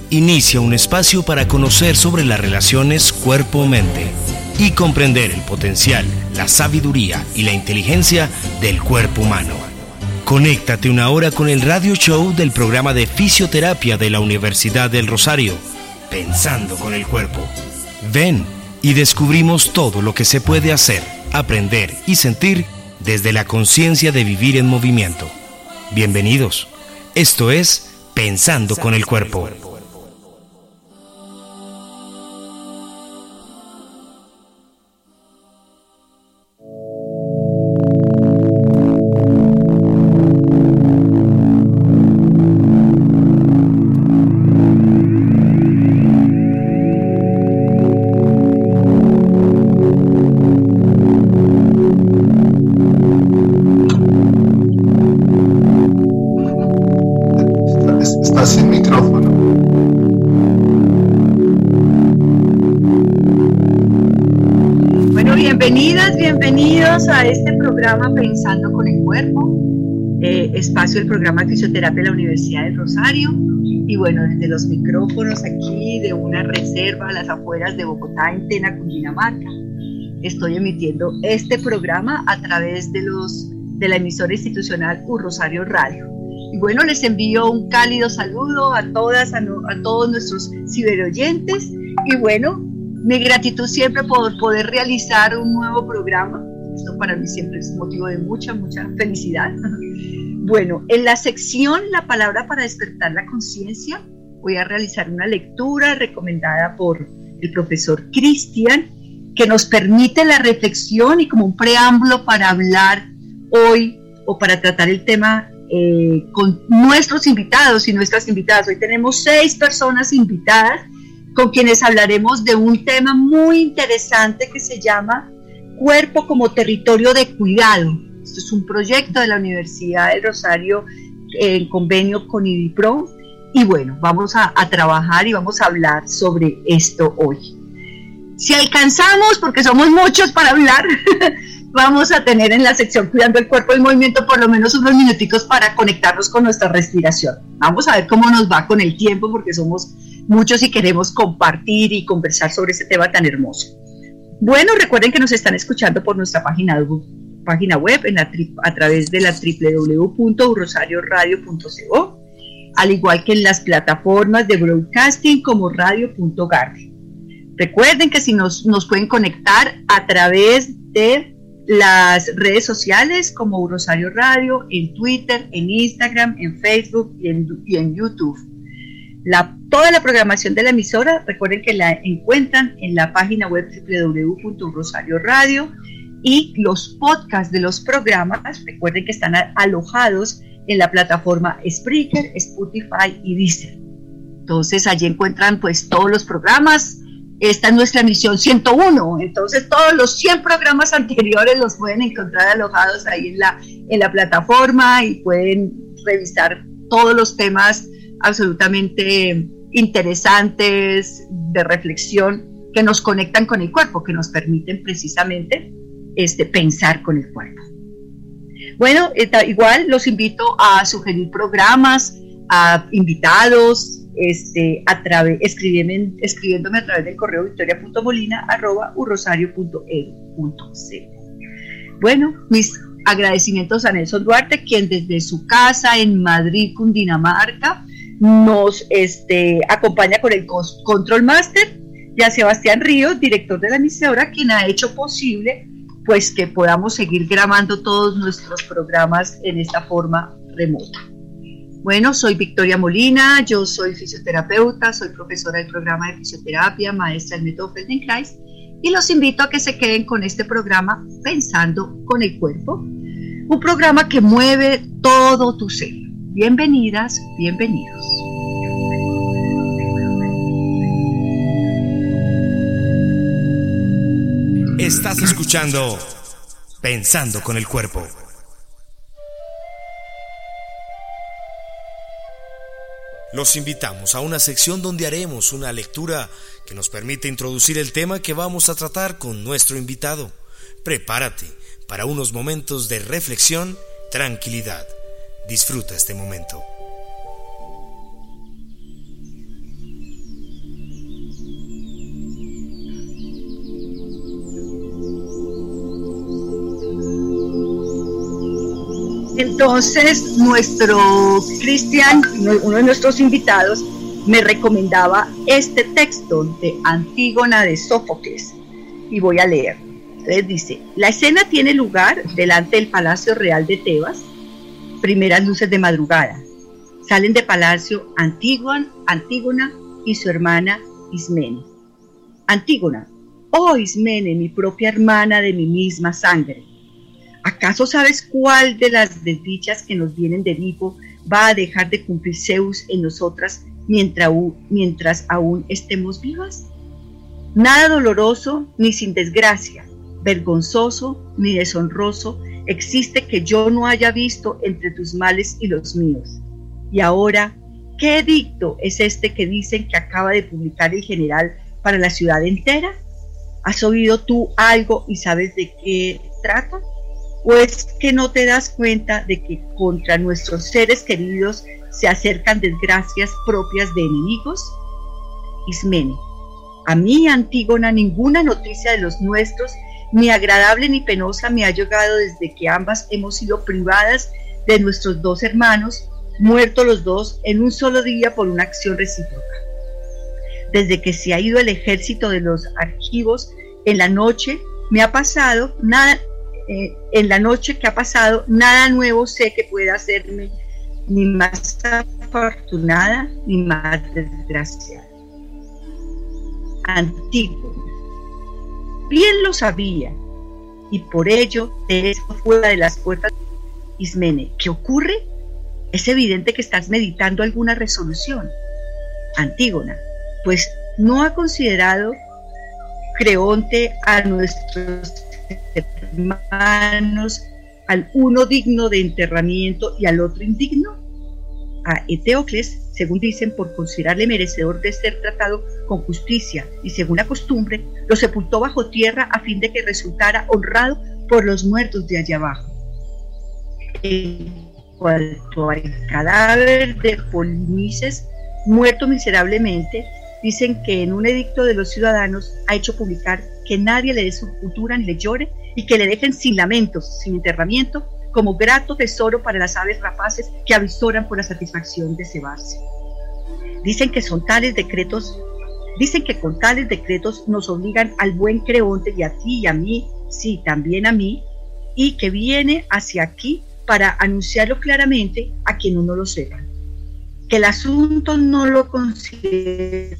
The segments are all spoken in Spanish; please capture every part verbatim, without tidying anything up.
inicia un espacio para conocer sobre las relaciones cuerpo-mente y comprender el potencial, la sabiduría y la inteligencia del cuerpo humano. Conéctate una hora con el radio show del programa de fisioterapia de la Universidad del Rosario, Pensando con el Cuerpo. Ven y descubrimos todo lo que se puede hacer, aprender y sentir desde la conciencia de vivir en movimiento. Bienvenidos. Esto es Pensando con el Cuerpo. A este programa Pensando con el Cuerpo, eh, espacio del programa de fisioterapia de la Universidad del Rosario. Y bueno, desde los micrófonos aquí de una reserva a las afueras de Bogotá, en Tena, Cundinamarca, estoy emitiendo este programa a través de, los, de la emisora institucional U Rosario Radio. Y bueno, les envío un cálido saludo a todas, a, no, a todos nuestros ciberoyentes. Y bueno, mi gratitud siempre por poder realizar un nuevo programa. Esto para mí siempre es motivo de mucha, mucha felicidad. Bueno, en la sección La Palabra para Despertar la Conciencia, voy a realizar una lectura recomendada por el profesor Cristian, que nos permite la reflexión y como un preámbulo para hablar hoy o para tratar el tema eh, con nuestros invitados y nuestras invitadas. Hoy tenemos seis personas invitadas con quienes hablaremos de un tema muy interesante que se llama Cuerpo como territorio de cuidado. Esto es un proyecto de la Universidad del Rosario en convenio con IDIPRO y bueno, vamos a, a trabajar y vamos a hablar sobre esto hoy. Si alcanzamos, porque somos muchos para hablar, vamos a tener en la sección Cuidando el Cuerpo y Movimiento por lo menos unos minuticos para conectarnos con nuestra respiración. Vamos a ver cómo nos va con el tiempo porque somos muchos y queremos compartir y conversar sobre este tema tan hermoso. Bueno, recuerden que nos están escuchando por nuestra página, página web en la, a través de la doble u doble u doble u punto u rosario radio punto co, al igual que en las plataformas de broadcasting como radio punto garden. Recuerden que si nos, nos pueden conectar a través de las redes sociales como U Rosario Radio, en Twitter, en Instagram, en Facebook y en, y en YouTube. La, toda la programación de la emisora, recuerden que la encuentran en la página web doble u doble u doble u punto u rosario radio y los podcasts de los programas, recuerden que están a, alojados en la plataforma Spreaker, Spotify y Deezer. Entonces allí encuentran pues todos los programas. Esta es nuestra emisión ciento uno, entonces todos los cien programas anteriores los pueden encontrar alojados ahí en la, en la plataforma y pueden revisar todos los temas absolutamente interesantes de reflexión que nos conectan con el cuerpo, que nos permiten precisamente este, pensar con el cuerpo. Bueno, igual los invito a sugerir programas, a invitados, este, a través, escribiéndome, escribiéndome a través del correo victoria punto molina arroba u rosario punto edu punto co. Bueno, mis agradecimientos a Nelson Duarte, quien desde su casa en Madrid, Cundinamarca, nos este, acompaña con el Control Master, y a Sebastián Ríos, director de la emisora, quien ha hecho posible pues que podamos seguir grabando todos nuestros programas en esta forma remota. Bueno, soy Victoria Molina, yo soy fisioterapeuta, soy profesora del programa de fisioterapia, maestra del método Feldenkrais, y los invito a que se queden con este programa Pensando con el Cuerpo, un programa que mueve todo tu ser. Bienvenidas, bienvenidos. Estás escuchando Pensando con el Cuerpo. Los invitamos a una sección donde haremos una lectura que nos permite introducir el tema que vamos a tratar con nuestro invitado. Prepárate para unos momentos de reflexión, tranquilidad. Disfruta este momento. Entonces, nuestro Cristian, uno de nuestros invitados, me recomendaba este texto de Antígona de Sófocles, y voy a leer. Entonces dice: la escena tiene lugar delante del Palacio Real de Tebas. Primeras luces de madrugada. Salen de palacio Antígona, Antígona y su hermana Ismene. Antígona: oh Ismene, mi propia hermana de mi misma sangre, ¿acaso sabes cuál de las desdichas que nos vienen del hipo va a dejar de cumplir Zeus en nosotras mientras, mientras aún estemos vivas? Nada doloroso ni sin desgracia, vergonzoso ni deshonroso existe que yo no haya visto entre tus males y los míos. Y ahora, ¿qué edicto es este que dicen que acaba de publicar el general para la ciudad entera? ¿Has oído tú algo y sabes de qué trata? ¿O es que no te das cuenta de que contra nuestros seres queridos se acercan desgracias propias de enemigos? Ismene: a mí, Antígona, ninguna noticia de los nuestros, ni agradable ni penosa, me ha llegado desde que ambas hemos sido privadas de nuestros dos hermanos, muertos los dos en un solo día por una acción recíproca. Desde que se ha ido el ejército de los argivos, en la noche me ha pasado nada, eh, en la noche que ha pasado, nada nuevo sé que pueda hacerme ni más afortunada ni más desgraciada. Antígona: bien lo sabía, y por ello te he dejado fuera de las puertas. Ismene: ¿qué ocurre? Es evidente que estás meditando alguna resolución. Antígona: pues no ha considerado Creonte a nuestros hermanos, al uno digno de enterramiento y al otro indigno. A Eteocles, según dicen, por considerarle merecedor de ser tratado con justicia y según la costumbre, lo sepultó bajo tierra a fin de que resultara honrado por los muertos de allá abajo. En cuanto al cadáver de Polinices, muerto miserablemente, dicen que en un edicto de los ciudadanos ha hecho publicar que nadie le dé sepultura ni le llore y que le dejen sin lamentos, sin enterramiento, como grato tesoro para las aves rapaces que avisoran por la satisfacción de cebarse. Dicen que son tales decretos, dicen que con tales decretos nos obligan al buen Creonte y a ti y a mí, sí, también a mí, y que viene hacia aquí para anunciarlo claramente a quien uno lo sepa. Que el asunto no lo considera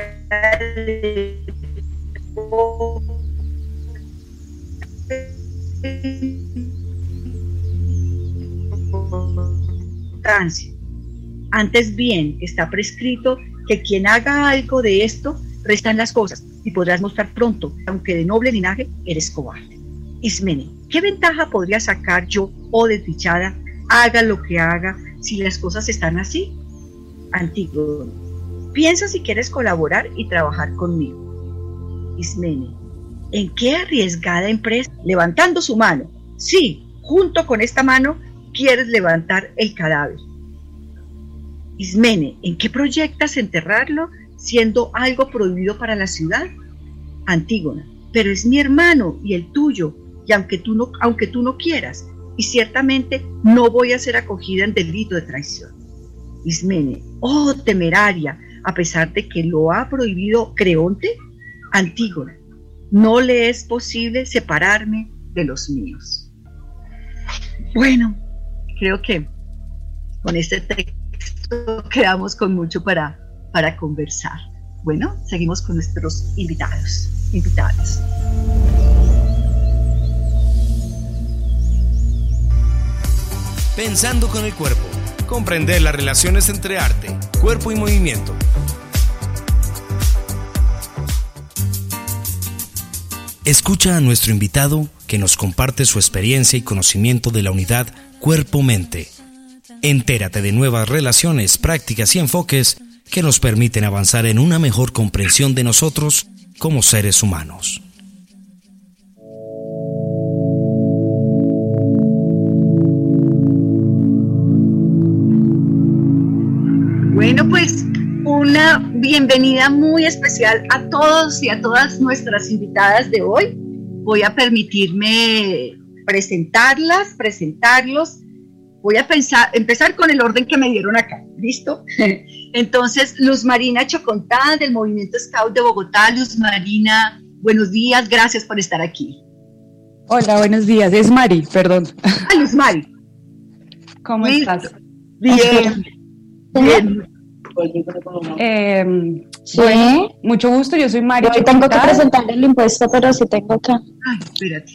antes bien está prescrito que quien haga algo de esto restan las cosas y podrás mostrar pronto, aunque de noble linaje, eres cobarde. Ismene: ¿qué ventaja podría sacar yo, oh desdichada, haga lo que haga, si las cosas están así? Antígona: piensa si quieres colaborar y trabajar conmigo. Ismene: ¿en qué arriesgada empresa? Levantando su mano. Sí, junto con esta mano quieres levantar el cadáver. Ismene: ¿en qué proyectas enterrarlo, siendo algo prohibido para la ciudad? Antígona: pero es mi hermano y el tuyo, y aunque tú no, aunque tú no quieras, y ciertamente no voy a ser acogida en delito de traición. Ismene: oh temeraria, a pesar de que lo ha prohibido Creonte. Antígona: no le es posible separarme de los míos. Bueno, creo que con este texto quedamos con mucho para, para conversar. Bueno, seguimos con nuestros invitados, invitadas. Pensando con el cuerpo. Comprender las relaciones entre arte, cuerpo y movimiento. Escucha a nuestro invitado que nos comparte su experiencia y conocimiento de la unidad cuerpo-mente. Entérate de nuevas relaciones, prácticas y enfoques que nos permiten avanzar en una mejor comprensión de nosotros como seres humanos. Bueno, pues una bienvenida muy especial a todos y a todas nuestras invitadas de hoy. Voy a permitirme presentarlas, presentarlos. voy a pensar, empezar con el orden que me dieron acá, ¿listo? Entonces, Luz Marina Chocontá, del Movimiento Scout de Bogotá. Luz Marina, buenos días, gracias por estar aquí. Hola, buenos días, es Mari, perdón. Ah, Luz Mari. ¿Cómo ¿Listo? estás? Bien, bien. Eh, Sí. Bueno, mucho gusto, yo soy Mari. Hoy tengo que presentar el impuesto, pero sí tengo acá. Ay, espérate.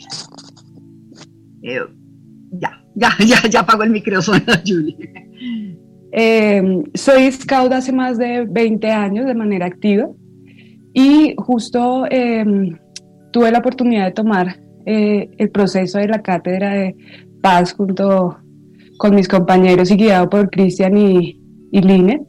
Eh, ya, ya, ya, ya apagó el micrófono, Julie. Eh, soy scout hace más de veinte años de manera activa y justo eh, tuve la oportunidad de tomar eh, el proceso de la cátedra de paz junto con mis compañeros y guiado por Cristian y, y Liner.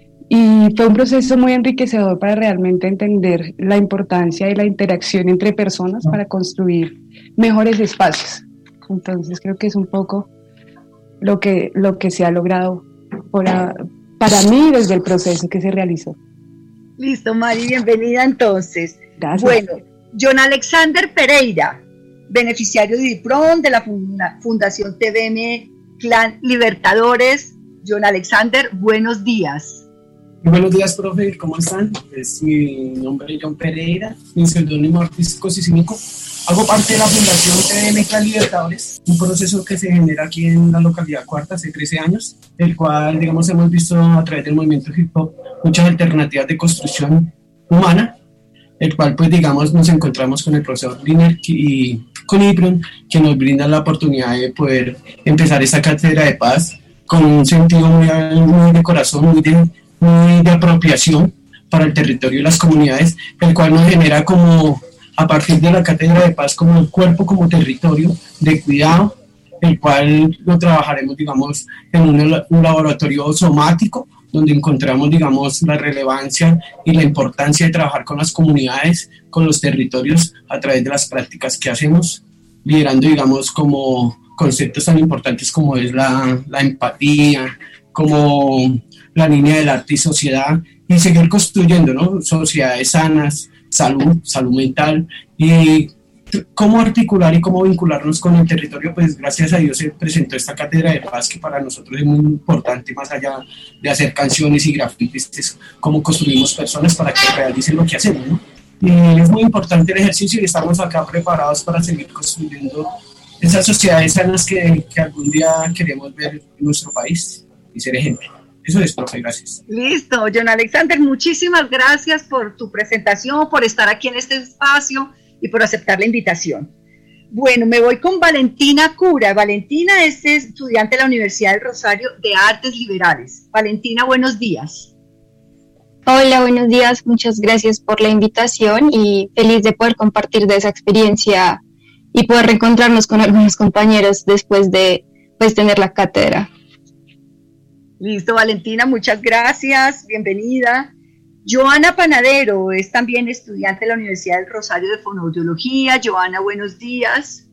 Y fue un proceso muy enriquecedor para realmente entender la importancia de la interacción entre personas para construir mejores espacios. Entonces creo que es un poco lo que, lo que se ha logrado por a, para mí desde el proceso que se realizó. Listo, Mari, bienvenida entonces. Gracias. Bueno, John Alexander Pereira, beneficiario de DIPRON de la funda, Fundación T V M Clan Libertadores. John Alexander, buenos días. Buenos días, profe, ¿cómo están? Es mi nombre es John Pereira, mi seudónimo artístico Sisimico. Hago parte de la Fundación T V M Clan Libertadores, un proceso que se genera aquí en la localidad Cuarta hace trece años, el cual, digamos, hemos visto a través del movimiento hip hop muchas alternativas de construcción humana, el cual, pues, digamos, nos encontramos con el profesor Liner y con IPRON, que nos brindan la oportunidad de poder empezar esta cátedra de paz con un sentido muy, muy de corazón, muy de muy de apropiación para el territorio y las comunidades, el cual nos genera como, a partir de la cátedra de paz, como el cuerpo como territorio de cuidado, el cual lo trabajaremos, digamos, en un, un laboratorio somático, donde encontramos, digamos, la relevancia y la importancia de trabajar con las comunidades, con los territorios, a través de las prácticas que hacemos, liderando, digamos, como conceptos tan importantes como es la, la empatía, como la línea del arte y sociedad, y seguir construyendo, ¿no?, sociedades sanas, salud, salud mental, y cómo articular y cómo vincularnos con el territorio. Pues gracias a Dios se presentó esta cátedra de paz, que para nosotros es muy importante, más allá de hacer canciones y grafitis, es cómo construimos personas para que realicen lo que hacemos, ¿no? Y es muy importante el ejercicio y estamos acá preparados para seguir construyendo esas sociedades sanas que, que algún día queremos ver en nuestro país y ser ejemplo. Eso es, profe, gracias. Listo, John Alexander, muchísimas gracias por tu presentación, por estar aquí en este espacio y por aceptar la invitación. Bueno, me voy con Valentina Cura. Valentina es estudiante de la Universidad del Rosario de Artes Liberales. Valentina, buenos días. Hola, buenos días, muchas gracias por la invitación y feliz de poder compartir de esa experiencia y poder reencontrarnos con algunos compañeros después de, pues, tener la cátedra. Listo, Valentina, muchas gracias, bienvenida. Joana Panadero es también estudiante de la Universidad del Rosario de Fonoaudiología. Joana, buenos días.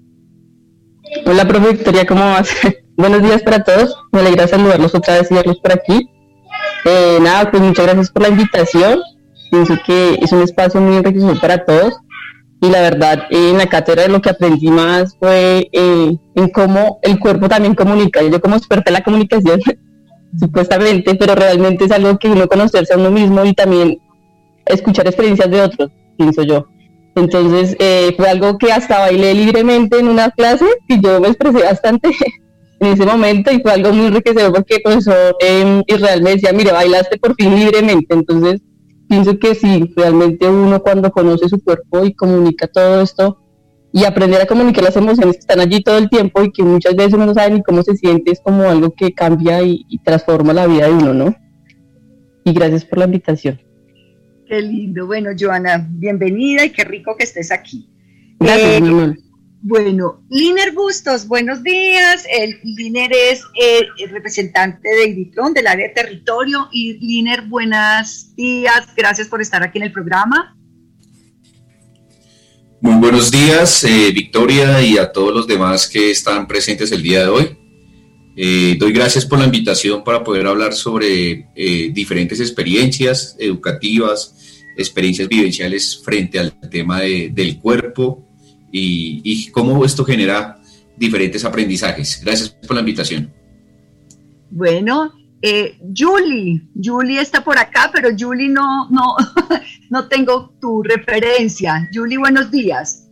Hola, profe Victoria, ¿cómo vas? Buenos días para todos, me alegra saludarlos otra vez y verlos por aquí. Eh, nada, pues muchas gracias por la invitación, pienso que es un espacio muy enriquecedor para todos y la verdad eh, en la cátedra lo que aprendí más fue eh, en cómo el cuerpo también comunica. Yo como experta en la comunicación supuestamente, pero realmente es algo que uno conocerse a uno mismo y también escuchar experiencias de otros, pienso yo. Entonces eh, fue algo que hasta bailé libremente en una clase y yo me expresé bastante en ese momento y fue algo muy enriquecedor porque el profesor eh, Israel me decía, mire, bailaste por fin libremente. Entonces pienso que sí, realmente uno cuando conoce su cuerpo y comunica todo esto y aprender a comunicar las emociones que están allí todo el tiempo y que muchas veces uno no sabe ni cómo se siente, es como algo que cambia y, y transforma la vida de uno, ¿no? Y gracias por la invitación. Qué lindo. Bueno, Joana, bienvenida y qué rico que estés aquí. Gracias, eh, mi amor. Bueno, Liner Bustos, buenos días. El Liner es eh, el representante de IDIPRON del área de territorio. Y Liner, buenos días. Gracias por estar aquí en el programa. Muy buenos días, eh, Victoria, y a todos los demás que están presentes el día de hoy. Eh, doy gracias por la invitación para poder hablar sobre eh, diferentes experiencias educativas, experiencias vivenciales frente al tema de, del cuerpo y, y cómo esto genera diferentes aprendizajes. Gracias por la invitación. Bueno, eh, Julie, Julie está por acá, pero Julie no, no, no tengo tu referencia. Julie, buenos días.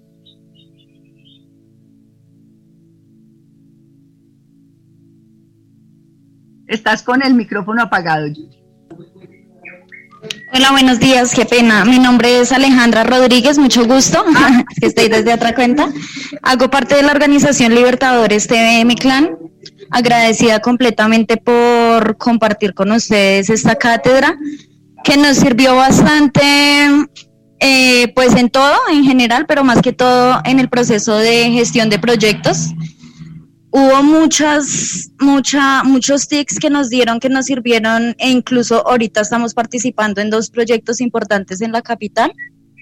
Estás con el micrófono apagado, Julie. Hola, buenos días, qué pena. Mi nombre es Alejandra Rodríguez, mucho gusto. Es que estoy desde otra cuenta. Hago parte de la organización Libertadores T V M Clan. Agradecida completamente por compartir con ustedes esta cátedra, que nos sirvió bastante, eh, pues en todo, en general, pero más que todo en el proceso de gestión de proyectos. Hubo muchas, mucha, muchos tips que nos dieron, que nos sirvieron, e incluso ahorita estamos participando en dos proyectos importantes en la capital.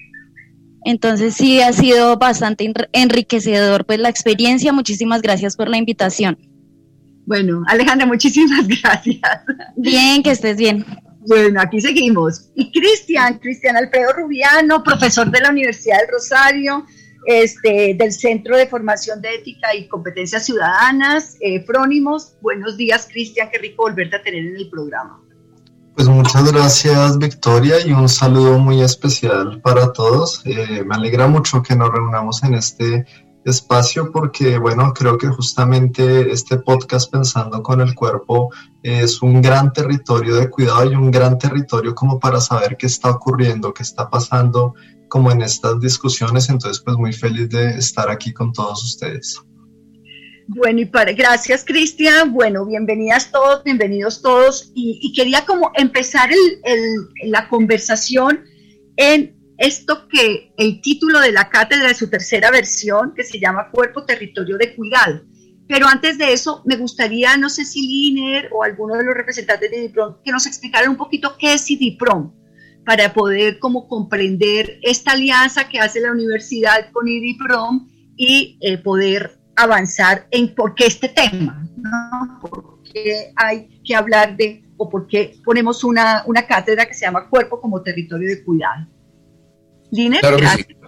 Entonces sí ha sido bastante enriquecedor pues la experiencia. Muchísimas gracias por la invitación. Bueno, Alejandra, muchísimas gracias. Bien, que estés bien. Bueno, aquí seguimos. Y Cristian, Cristian Alfredo Rubiano, profesor de la Universidad del Rosario, Este, del Centro de Formación de Ética y Competencias Ciudadanas, eh, Frónimos. Buenos días, Cristian, qué rico volverte a tener en el programa. Pues muchas gracias, Victoria, y un saludo muy especial para todos. Eh, me alegra mucho que nos reunamos en este espacio porque, bueno, creo que justamente este podcast Pensando con el Cuerpo es un gran territorio de cuidado y un gran territorio como para saber qué está ocurriendo, qué está pasando como en estas discusiones. Entonces, pues muy feliz de estar aquí con todos ustedes. Bueno, y para, gracias, Cristian. Bueno, bienvenidas todos, bienvenidos todos. Y, y quería como empezar el, el, la conversación en esto que el título de la cátedra de su tercera versión, que se llama Cuerpo, Territorio de Cuidado. Pero antes de eso, me gustaría, no sé si Liner o alguno de los representantes de IDIPROM, que nos explicaran un poquito qué es IDIPROM, para poder como comprender esta alianza que hace la universidad con IDIPROM y eh, poder avanzar en por qué este tema, ¿no? Por qué hay que hablar de, o por qué ponemos una, una cátedra que se llama Cuerpo como Territorio de Cuidado. Liner, claro gracias. Que sí.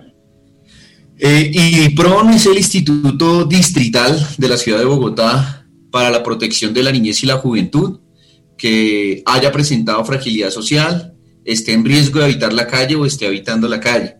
Eh, IDIPROM es el Instituto Distrital de la Ciudad de Bogotá para la Protección de la Niñez y la Juventud que haya presentado fragilidad social, esté en riesgo de habitar la calle o esté habitando la calle.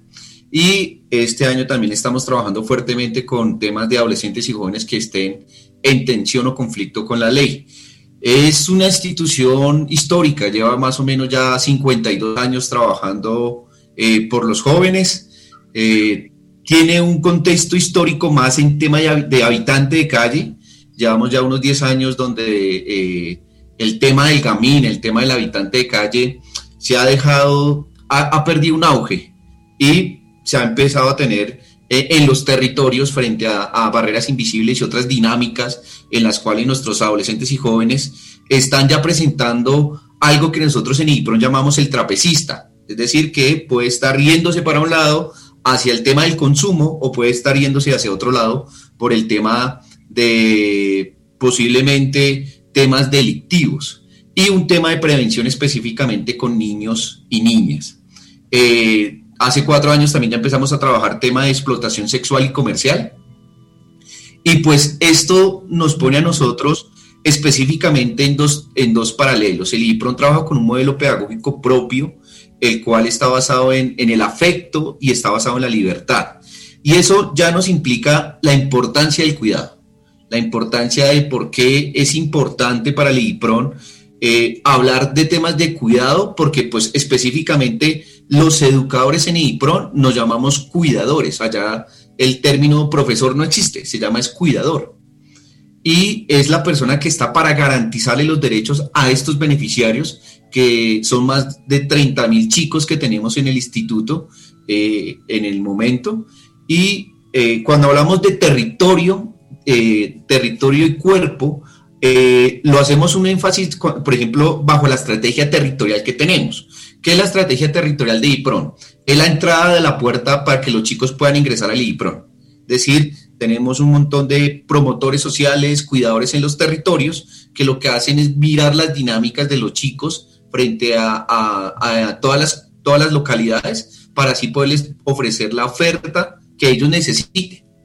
Y este año también estamos trabajando fuertemente con temas de adolescentes y jóvenes que estén en tensión o conflicto con la ley. Es una institución histórica, lleva más o menos ya cincuenta y dos años trabajando eh, por los jóvenes. Eh, tiene un contexto histórico más en tema de, de habitante de calle. Llevamos ya unos diez años donde eh, el tema del gamín, el tema del habitante de calle se ha dejado, ha, ha perdido un auge y se ha empezado a tener eh, en los territorios frente a, a barreras invisibles y otras dinámicas en las cuales nuestros adolescentes y jóvenes están ya presentando algo que nosotros en IDIPROM llamamos el trapecista, es decir, que puede estar yéndose para un lado hacia el tema del consumo o puede estar yéndose hacia otro lado por el tema de posiblemente temas delictivos y un tema de prevención específicamente con niños y niñas. Eh, Hace cuatro años también ya empezamos a trabajar tema de explotación sexual y comercial. Y pues esto nos pone a nosotros específicamente en dos, en dos paralelos. El IDIPROM trabaja con un modelo pedagógico propio, el cual está basado en, en el afecto y está basado en la libertad. Y eso ya nos implica la importancia del cuidado, la importancia de por qué es importante para el IDIPROM eh, hablar de temas de cuidado, porque pues específicamente los educadores en IDIPROM nos llamamos cuidadores. Allá el término profesor no existe, se llama es cuidador. Y es la persona que está para garantizarle los derechos a estos beneficiarios, que son más de treinta mil chicos que tenemos en el instituto eh, en el momento. Y eh, cuando hablamos de territorio, eh, territorio y cuerpo, eh, lo hacemos un énfasis, por ejemplo, bajo la estrategia territorial que tenemos. ¿Qué es la estrategia territorial de IDIPROM? Es la entrada de la puerta para que los chicos puedan ingresar al IDIPROM. Es decir, tenemos un montón de promotores sociales, cuidadores en los territorios, que lo que hacen es mirar las dinámicas de los chicos frente a, a, a todas, las, todas las localidades para así poderles ofrecer la oferta que ellos necesiten.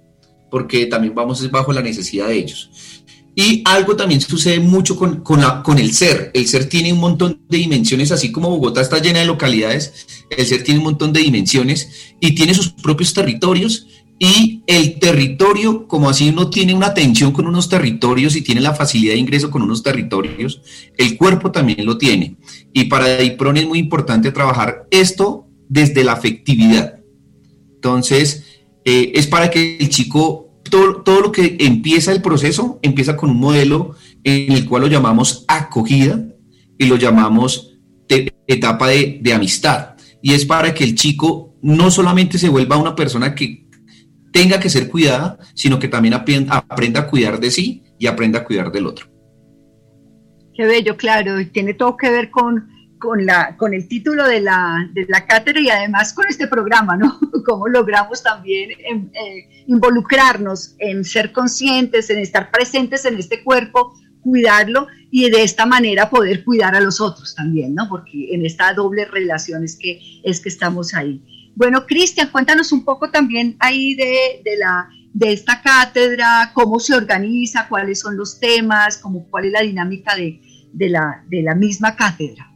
porque también vamos bajo la necesidad de ellos. Y algo también sucede mucho con, con, la, con el ser. El ser tiene un montón de dimensiones, así como Bogotá está llena de localidades, el ser tiene un montón de dimensiones y tiene sus propios territorios, y el territorio, como así uno tiene una tensión con unos territorios y tiene la facilidad de ingreso con unos territorios, el cuerpo también lo tiene. Y para DIPRON es muy importante trabajar esto desde la afectividad. Entonces, eh, es para que el chico... Todo, todo lo que empieza el proceso, empieza con un modelo en el cual lo llamamos acogida y lo llamamos de, etapa de, de amistad. Y es para que el chico no solamente se vuelva una persona que tenga que ser cuidada, sino que también aprenda, aprenda a cuidar de sí y aprenda a cuidar del otro. Qué bello, claro, y tiene todo que ver con, con, la, con el título de la, de la cátedra y además con este programa, ¿no? Cómo logramos también eh, involucrarnos en ser conscientes, en estar presentes en este cuerpo, cuidarlo y de esta manera poder cuidar a los otros también, ¿no? Porque en esta doble relación es que, es que estamos ahí. Bueno, Cristian, cuéntanos un poco también ahí de, de, la, de esta cátedra, cómo se organiza, cuáles son los temas, cómo, cuál es la dinámica de, de, la, de la misma cátedra.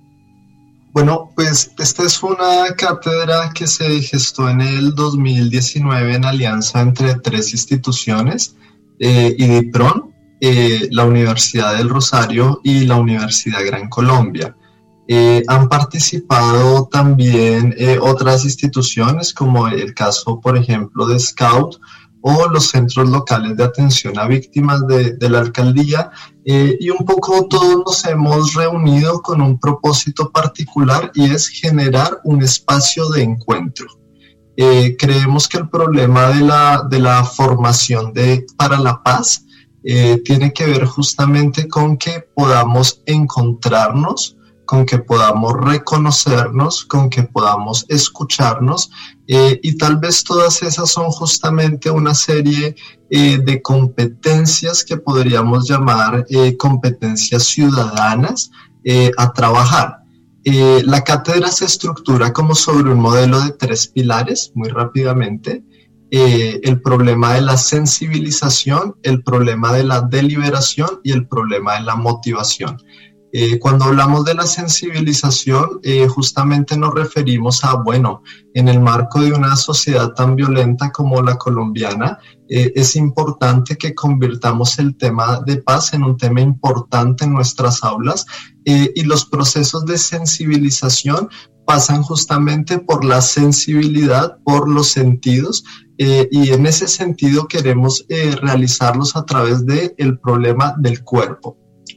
Bueno, pues esta es una cátedra que se gestó en el dos mil diecinueve en alianza entre tres instituciones, eh, DIPRON, eh, la Universidad del Rosario y la Universidad Gran Colombia. Eh, han participado también eh, otras instituciones, como el caso, por ejemplo, de Scout, o los centros locales de atención a víctimas de, de la alcaldía, eh, y un poco todos nos hemos reunido con un propósito particular y es generar un espacio de encuentro. Eh, creemos que el problema de la, de la formación de, para la paz eh, tiene que ver justamente con que podamos encontrarnos, con que podamos reconocernos, con que podamos escucharnos, eh, y tal vez todas esas son justamente una serie eh, de competencias que podríamos llamar eh, competencias ciudadanas eh, a trabajar. Eh, la cátedra se estructura como sobre un modelo de tres pilares, muy rápidamente. Eh, el problema de la sensibilización, el problema de la deliberación y el problema de la motivación. Eh, cuando hablamos de la sensibilización, eh, justamente nos referimos a, bueno, en el marco de una sociedad tan violenta como la colombiana, eh, es importante que convirtamos el tema de paz en un tema importante en nuestras aulas, eh, y los procesos de sensibilización pasan justamente por la sensibilidad, por los sentidos, eh, y en ese sentido queremos eh, realizarlos a través del problema del cuerpo.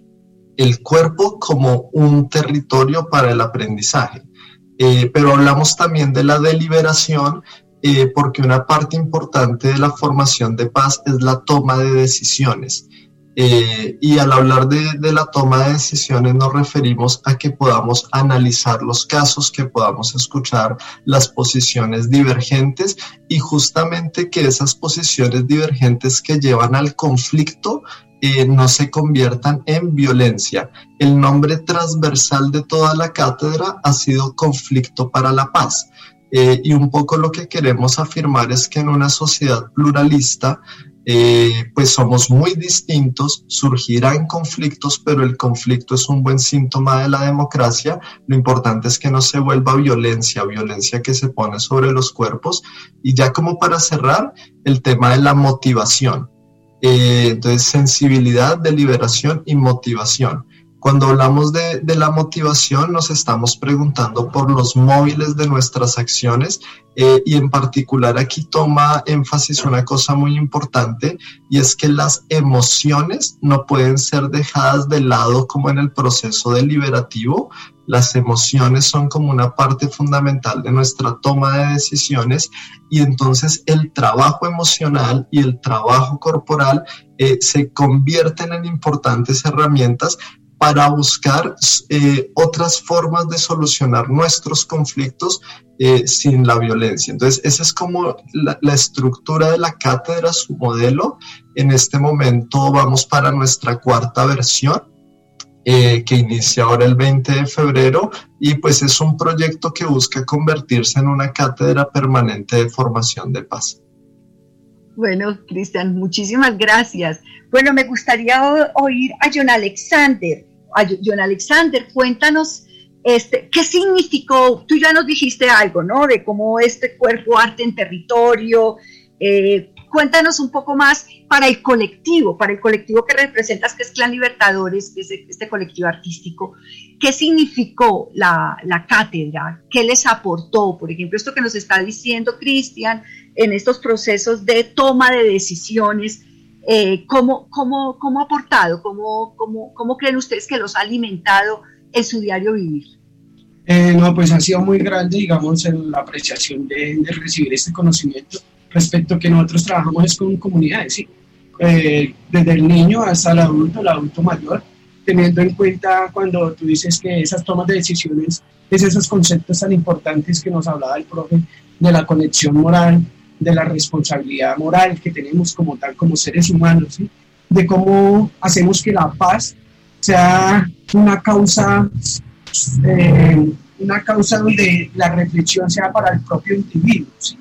El cuerpo como un territorio para el aprendizaje. Eh, pero hablamos también de la deliberación, eh, porque una parte importante de la formación de paz es la toma de decisiones. Eh, y al hablar de, de la toma de decisiones nos referimos a que podamos analizar los casos, que podamos escuchar las posiciones divergentes y justamente que esas posiciones divergentes que llevan al conflicto Eh, no se conviertan en violencia. El nombre transversal de toda la cátedra ha sido Conflicto para la Paz. Eh, y un poco lo que queremos afirmar es que en una sociedad pluralista, eh, pues somos muy distintos, surgirán conflictos, pero el conflicto es un buen síntoma de la democracia. Lo importante es que no se vuelva violencia, violencia que se pone sobre los cuerpos. Y ya como para cerrar, el tema de la motivación. Eh, entonces, sensibilidad, deliberación y motivación. Cuando hablamos de, de la motivación, nos estamos preguntando por los móviles de nuestras acciones, eh, y en particular aquí toma énfasis una cosa muy importante, y es que las emociones no pueden ser dejadas de lado como en el proceso deliberativo. Las emociones son como una parte fundamental de nuestra toma de decisiones, y entonces el trabajo emocional y el trabajo corporal eh, se convierten en importantes herramientas para buscar eh, otras formas de solucionar nuestros conflictos eh, sin la violencia. Entonces, esa es como la, la estructura de la cátedra, su modelo. En este momento vamos para nuestra cuarta versión, eh, que inicia ahora el veinte de febrero, y pues es un proyecto que busca convertirse en una cátedra permanente de formación de paz. Bueno, Cristian, muchísimas gracias. Bueno, me gustaría oír a John Alexander. A John Alexander, cuéntanos este, qué significó, tú ya nos dijiste algo, ¿no? De cómo este cuerpo arte en territorio, eh, cuéntanos un poco más para el colectivo, para el colectivo que representas, que es Clan Libertadores, que es este colectivo artístico. ¿Qué significó la, la cátedra? ¿Qué les aportó? Por ejemplo, esto que nos está diciendo Cristian, en estos procesos de toma de decisiones, eh, ¿cómo, cómo, cómo ha aportado? ¿Cómo, cómo, ¿Cómo creen ustedes que los ha alimentado en su diario vivir? Eh, no, pues ha sido muy grande, digamos, en la apreciación de, de recibir este conocimiento respecto a que nosotros trabajamos es con comunidades, ¿sí? Eh, desde el niño hasta el adulto, el adulto mayor, teniendo en cuenta cuando tú dices que esas tomas de decisiones, es esos conceptos tan importantes que nos hablaba el profe, de la conexión moral, de la responsabilidad moral que tenemos como tal, como seres humanos, ¿sí? De cómo hacemos que la paz sea una causa, eh, una causa donde la reflexión sea para el propio individuo, ¿sí?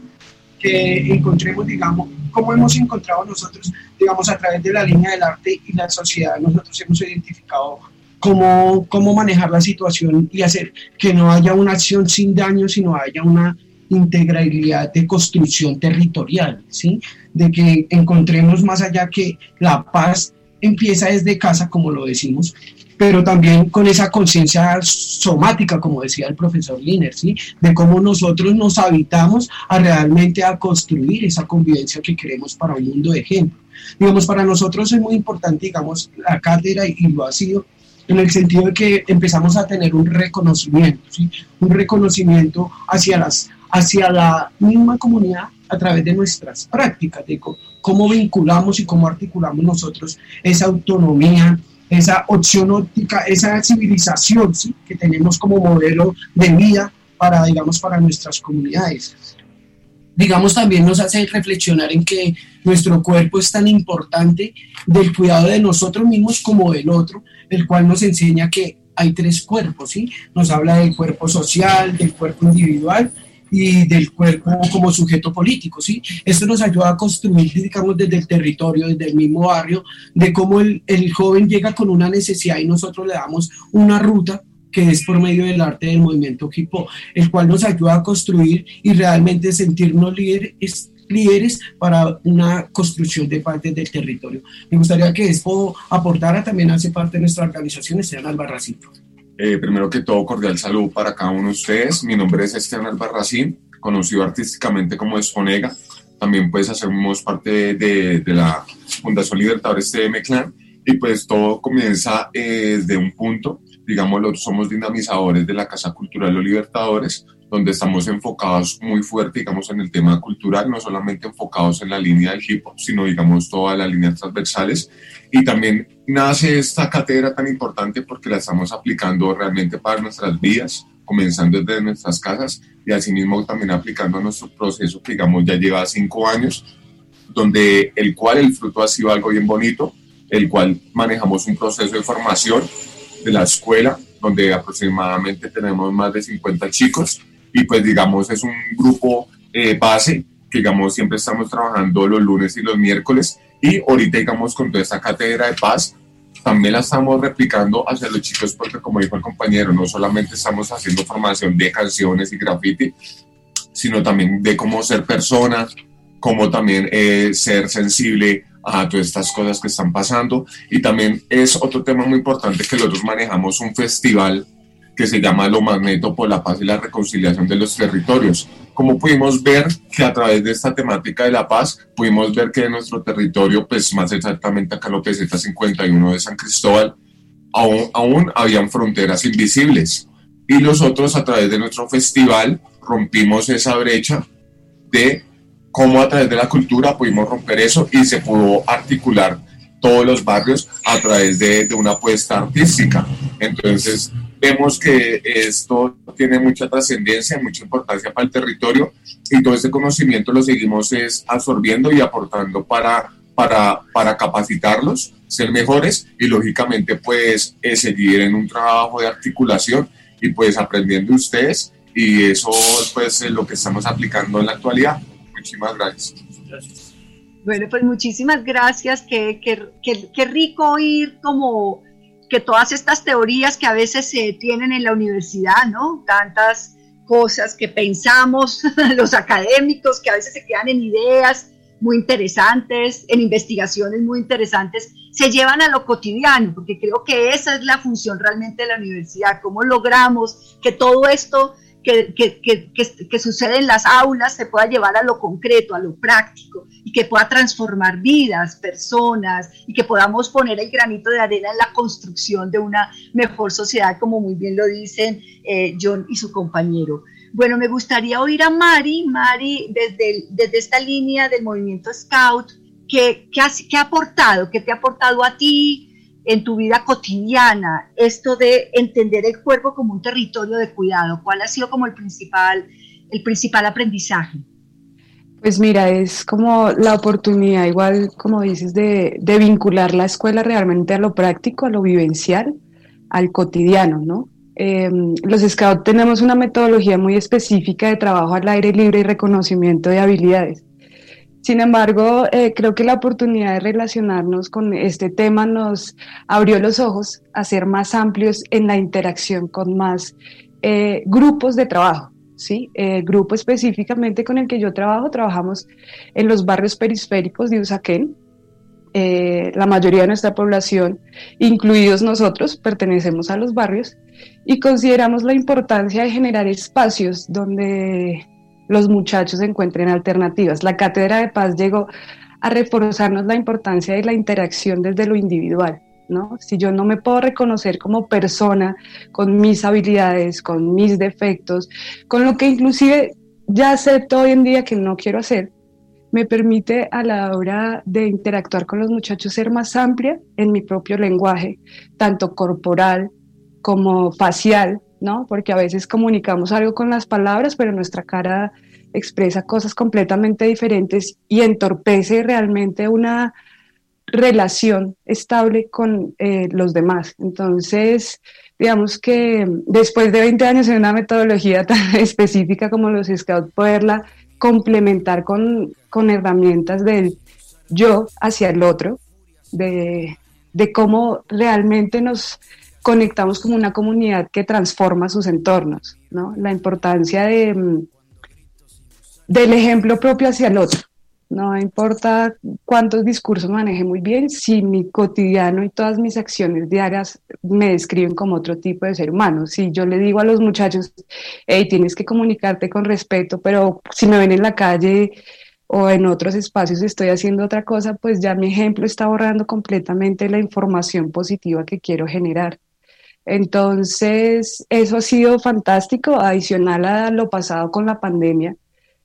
Que encontremos, digamos, cómo hemos encontrado nosotros, digamos, a través de la línea del arte y la sociedad, nosotros hemos identificado cómo, cómo manejar la situación y hacer que no haya una acción sin daño, sino haya una integralidad de construcción territorial, ¿sí? De que encontremos más allá que la paz empieza desde casa, como lo decimos, pero también con esa conciencia somática, como decía el profesor Liner, ¿sí? De cómo nosotros nos habitamos a realmente a construir esa convivencia que queremos para un mundo de ejemplo. Digamos, para nosotros es muy importante, digamos, la cátedra, y lo ha sido, en el sentido de que empezamos a tener un reconocimiento, ¿sí? Un reconocimiento hacia, las, hacia la misma comunidad a través de nuestras prácticas, de cómo vinculamos y cómo articulamos nosotros esa autonomía, esa opción óptica, esa civilización, ¿sí? Que tenemos como modelo de vida para, digamos, para nuestras comunidades. Digamos, también nos hace reflexionar en que nuestro cuerpo es tan importante, del cuidado de nosotros mismos como del otro, el cual nos enseña que hay tres cuerpos, ¿sí? Nos habla del cuerpo social, del cuerpo individual y del cuerpo como sujeto político, ¿sí? Esto nos ayuda a construir, digamos, desde el territorio, desde el mismo barrio, de cómo el, el joven llega con una necesidad y nosotros le damos una ruta que es por medio del arte del movimiento hip hop, el cual nos ayuda a construir y realmente sentirnos líderes, líderes para una construcción de paz desde el territorio. Me gustaría que esto aportara, también hace parte de nuestra organización, Esteban Albarracín. Eh, primero que todo, cordial saludo para cada uno de ustedes. Mi nombre es Esteban Albarracín, conocido artísticamente como Esponega. También pues hacemos parte de, de, de la Fundación Libertadores T V M Clan, y pues todo comienza eh, desde un punto. Digamos, nosotros somos dinamizadores de la Casa Cultural Los Libertadores, donde estamos enfocados muy fuerte, digamos, en el tema cultural, no solamente enfocados en la línea del hip hop, sino, digamos, todas las líneas transversales. Y también nace esta cátedra tan importante porque la estamos aplicando realmente para nuestras vidas, comenzando desde nuestras casas, y asimismo también aplicando nuestro proceso que, digamos, ya lleva cinco años, donde el cual el fruto ha sido algo bien bonito, el cual manejamos un proceso de formación de la escuela, donde aproximadamente tenemos más de cincuenta chicos, y pues digamos es un grupo eh, base, que digamos siempre estamos trabajando los lunes y los miércoles, y ahorita digamos con toda esta cátedra de paz, también la estamos replicando hacia los chicos, porque como dijo el compañero, no solamente estamos haciendo formación de canciones y graffiti, sino también de cómo ser persona, cómo también eh, ser sensible a todas estas cosas que están pasando. Y también es otro tema muy importante que nosotros manejamos un festival que se llama Lo Magneto por la Paz y la Reconciliación de los Territorios. Como pudimos ver que a través de esta temática de la paz, pudimos ver que en nuestro territorio, pues más exactamente acá en la P Z cincuenta y uno de San Cristóbal, aún, aún habían fronteras invisibles. Y nosotros a través de nuestro festival rompimos esa brecha de cómo a través de la cultura pudimos romper eso, y se pudo articular todos los barrios a través de, de una apuesta artística. Entonces vemos que esto tiene mucha trascendencia, mucha importancia para el territorio, y todo ese conocimiento lo seguimos es absorbiendo y aportando para, para, para capacitarlos, ser mejores, y lógicamente pues eh, seguir en un trabajo de articulación y pues aprendiendo de ustedes, y eso pues es lo que estamos aplicando en la actualidad. Muchísimas gracias. Gracias. Bueno, pues muchísimas gracias, qué, qué, qué, qué rico oír como que todas estas teorías que a veces se tienen en la universidad, ¿no? Tantas cosas que pensamos los académicos que a veces se quedan en ideas muy interesantes, en investigaciones muy interesantes, se llevan a lo cotidiano, porque creo que esa es la función realmente de la universidad, cómo logramos que todo esto que, que, que, que, que sucede en las aulas se pueda llevar a lo concreto, a lo práctico, y que pueda transformar vidas, personas, y que podamos poner el granito de arena en la construcción de una mejor sociedad, como muy bien lo dicen eh, John y su compañero. Bueno, me gustaría oír a Mari, Mari, desde, desde esta línea del movimiento Scout, ¿qué, qué, has, ¿qué ha aportado? ¿Qué te ha aportado a ti en tu vida cotidiana? Esto de entender el cuerpo como un territorio de cuidado, ¿cuál ha sido como el principal, el principal aprendizaje? Pues mira, es como la oportunidad, igual como dices, de, de vincular la escuela realmente a lo práctico, a lo vivencial, al cotidiano, ¿no? Eh, los Scouts tenemos una metodología muy específica de trabajo al aire libre y reconocimiento de habilidades. Sin embargo, eh, creo que la oportunidad de relacionarnos con este tema nos abrió los ojos a ser más amplios en la interacción con más eh, grupos de trabajo, ¿sí? El grupo específicamente con el que yo trabajo, trabajamos en los barrios periféricos de Usaquén. Eh, la mayoría de nuestra población, incluidos nosotros, pertenecemos a los barrios y consideramos la importancia de generar espacios donde los muchachos encuentren alternativas. La Cátedra de Paz llegó a reforzarnos la importancia de la interacción desde lo individual, ¿no? Si yo no me puedo reconocer como persona, con mis habilidades, con mis defectos, con lo que inclusive ya acepto hoy en día que no quiero hacer, me permite a la hora de interactuar con los muchachos ser más amplia en mi propio lenguaje, tanto corporal como facial, ¿no? Porque a veces comunicamos algo con las palabras, pero nuestra cara expresa cosas completamente diferentes y entorpece realmente una relación estable con eh, los demás. Entonces, digamos que después de veinte años en una metodología tan específica como los Scouts, poderla complementar con, con herramientas del yo hacia el otro, de, de cómo realmente nos conectamos como una comunidad que transforma sus entornos, ¿no? La importancia de, del ejemplo propio hacia el otro. No importa cuántos discursos maneje muy bien, si mi cotidiano y todas mis acciones diarias me describen como otro tipo de ser humano. Si yo le digo a los muchachos, hey, tienes que comunicarte con respeto, pero si me ven en la calle o en otros espacios estoy haciendo otra cosa, pues ya mi ejemplo está borrando completamente la información positiva que quiero generar. Entonces, eso ha sido fantástico, adicional a lo pasado con la pandemia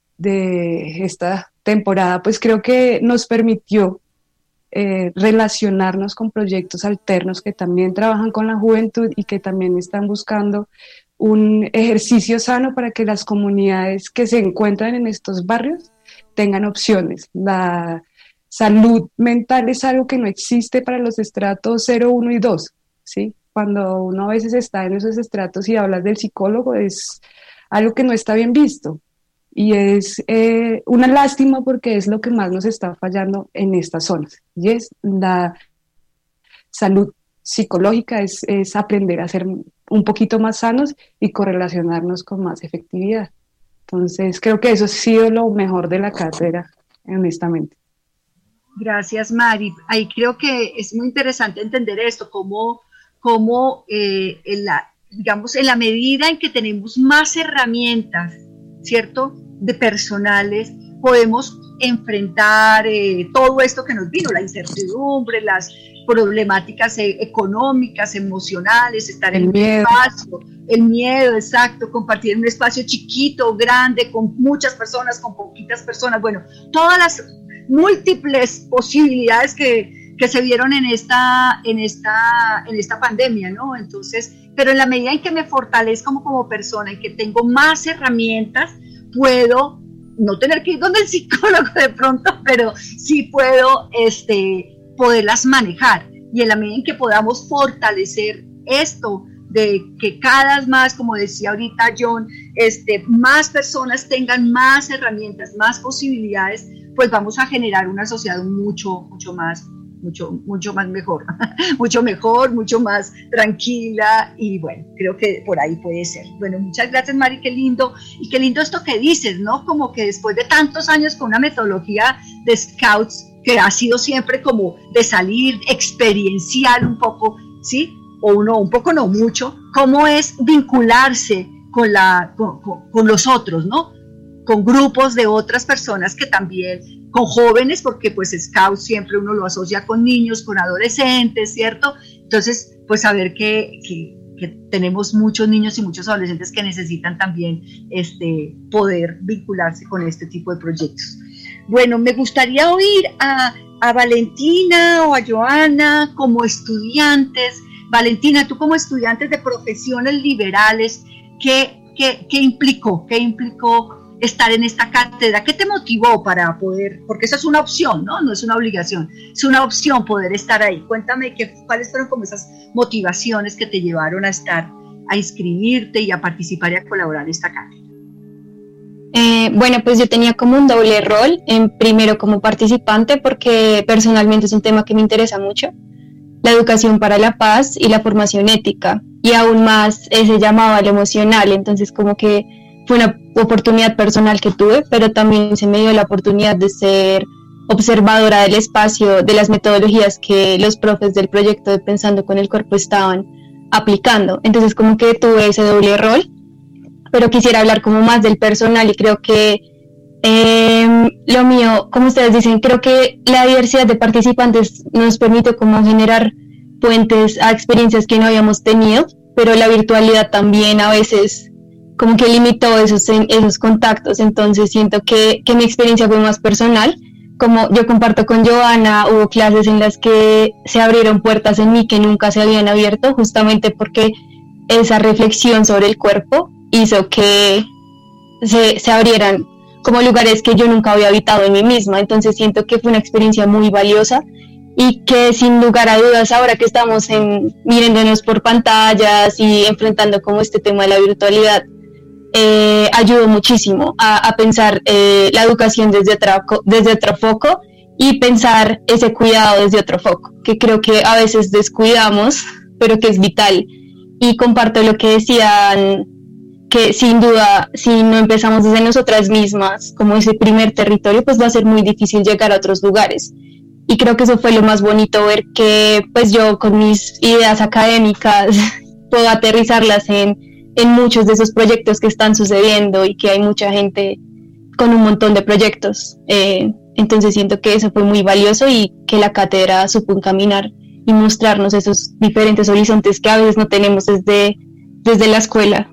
de esta temporada, pues creo que nos permitió eh, relacionarnos con proyectos alternos que también trabajan con la juventud y que también están buscando un ejercicio sano para que las comunidades que se encuentran en estos barrios tengan opciones. La salud mental es algo que no existe para los estratos cero, uno y dos, ¿sí? Cuando uno a veces está en esos estratos y hablas del psicólogo, es algo que no está bien visto. Y es eh, una lástima porque es lo que más nos está fallando en estas zonas. Y es la salud psicológica, es, es aprender a ser un poquito más sanos y correlacionarnos con más efectividad. Entonces, creo que eso ha sido lo mejor de la cátedra, honestamente. Gracias, Mari. Ahí creo que es muy interesante entender esto, cómo, cómo eh, en la, digamos, en la medida en que tenemos más herramientas, ¿cierto?, de personales, podemos enfrentar eh, todo esto que nos vino, la incertidumbre, las problemáticas eh, económicas, emocionales, estar el en miedo. un espacio, el miedo, exacto, compartir en un espacio chiquito, grande, con muchas personas, con poquitas personas, bueno, todas las múltiples posibilidades que, que se vieron en esta, en, esta, en esta pandemia, ¿no? Entonces, pero en la medida en que me fortalezco como, como persona y que tengo más herramientas, puedo no tener que ir donde el psicólogo de pronto, pero sí puedo este, poderlas manejar. Y en la medida en que podamos fortalecer esto, de que cada vez más, como decía ahorita John, este, más personas tengan más herramientas, más posibilidades, pues vamos a generar una sociedad mucho, mucho más, mucho, mucho más mejor, mucho mejor, mucho más tranquila, y bueno, creo que por ahí puede ser. Bueno, muchas gracias, Mari, qué lindo, y qué lindo esto que dices, ¿no? Como que después de tantos años con una metodología de Scouts que ha sido siempre como de salir experiencial un poco, ¿sí? O uno, un poco no mucho, cómo es vincularse con, la, con, con, con los otros, ¿no? Con grupos de otras personas que también, con jóvenes, porque pues Scout siempre uno lo asocia con niños, con adolescentes, ¿cierto? Entonces, pues saber que, que, que tenemos muchos niños y muchos adolescentes que necesitan también este, poder vincularse con este tipo de proyectos. Bueno, me gustaría oír a, a Valentina o a Joana como estudiantes. Valentina, tú como estudiantes de profesiones liberales, ¿qué, qué, qué implicó? ¿Qué implicó estar en esta cátedra? ¿Qué te motivó para poder, porque esa es una opción, ¿no? No es una obligación, es una opción poder estar ahí. Cuéntame qué, cuáles fueron como esas motivaciones que te llevaron a estar, a inscribirte y a participar y a colaborar en esta cátedra. Eh, bueno, pues yo tenía como un doble rol, en primero como participante, porque personalmente es un tema que me interesa mucho, la educación para la paz y la formación ética, y aún más ese llamado al emocional. Entonces como que fue una oportunidad personal que tuve, pero también se me dio la oportunidad de ser observadora del espacio, de las metodologías que los profes del proyecto de Pensando con el Cuerpo estaban aplicando. Entonces como que tuve ese doble rol, pero quisiera hablar como más del personal, y creo que eh, lo mío, como ustedes dicen, creo que la diversidad de participantes nos permite como generar puentes a experiencias que no habíamos tenido, pero la virtualidad también a veces como que limitó esos, esos contactos. Entonces siento que, que mi experiencia fue más personal. Como yo comparto con Joana, hubo clases en las que se abrieron puertas en mí que nunca se habían abierto, justamente porque esa reflexión sobre el cuerpo hizo que se, se abrieran como lugares que yo nunca había habitado en mí misma. Entonces siento que fue una experiencia muy valiosa, y que sin lugar a dudas, ahora que estamos en, mirándonos por pantallas y enfrentando como este tema de la virtualidad, eh, ayudó muchísimo a, a pensar eh, la educación desde otro, desde otro foco, y pensar ese cuidado desde otro foco, que creo que a veces descuidamos, pero que es vital. Y comparto lo que decían, que sin duda, si no empezamos desde nosotras mismas, como ese primer territorio, pues va a ser muy difícil llegar a otros lugares. Y creo que eso fue lo más bonito, ver que pues yo con mis ideas académicas puedo aterrizarlas en, en muchos de esos proyectos que están sucediendo, y que hay mucha gente con un montón de proyectos. Eh, entonces siento que eso fue muy valioso, y que la cátedra supo encaminar y mostrarnos esos diferentes horizontes que a veces no tenemos desde, desde la escuela.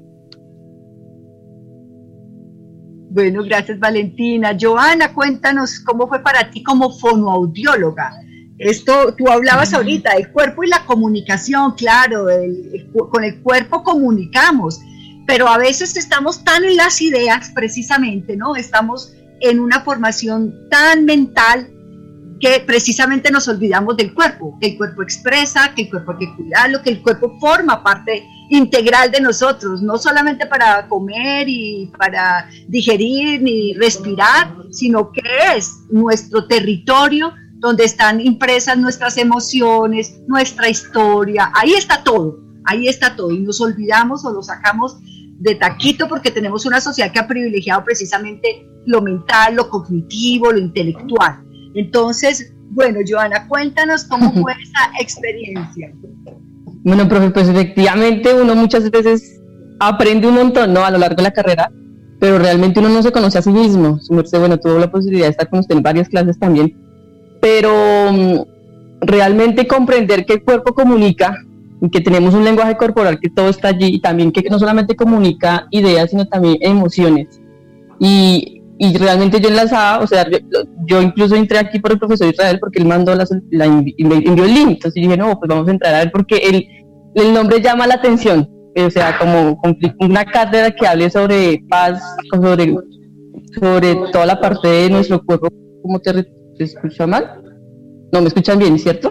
Bueno, gracias, Valentina. Joana, cuéntanos cómo fue para ti como fonoaudióloga. Esto, tú hablabas ahorita del cuerpo y la comunicación, claro, el, el, con el cuerpo comunicamos, pero a veces estamos tan en las ideas, precisamente, ¿no? Estamos en una formación tan mental que precisamente nos olvidamos del cuerpo, que el cuerpo expresa, que el cuerpo hay que cuidarlo, que el cuerpo forma parte integral de nosotros, no solamente para comer y para digerir ni respirar, sino que es nuestro territorio donde están impresas nuestras emociones, nuestra historia. Ahí está todo, ahí está todo, y nos olvidamos o lo sacamos de taquito porque tenemos una sociedad que ha privilegiado precisamente lo mental, lo cognitivo, lo intelectual. Entonces, bueno, Joana, cuéntanos cómo fue esa experiencia. Bueno, profe, pues efectivamente uno muchas veces aprende un montón, ¿no?, a lo largo de la carrera, pero realmente uno no se conoce a sí mismo. Su merced, bueno, tuvo la posibilidad de estar con usted en varias clases también, pero um, realmente comprender que el cuerpo comunica, y que tenemos un lenguaje corporal, que todo está allí, y también que no solamente comunica ideas, sino también emociones. Y, y realmente yo enlazaba, o sea, yo, yo incluso entré aquí por el profesor Israel, porque él mandó la, la envió el link. Entonces dije, no, pues vamos a entrar a ver, porque el, el nombre llama la atención, o sea, como una cátedra que hable sobre paz, sobre, sobre toda la parte de nuestro cuerpo. ¿Cómo te, te escucha mal? No, me escuchan bien, ¿cierto?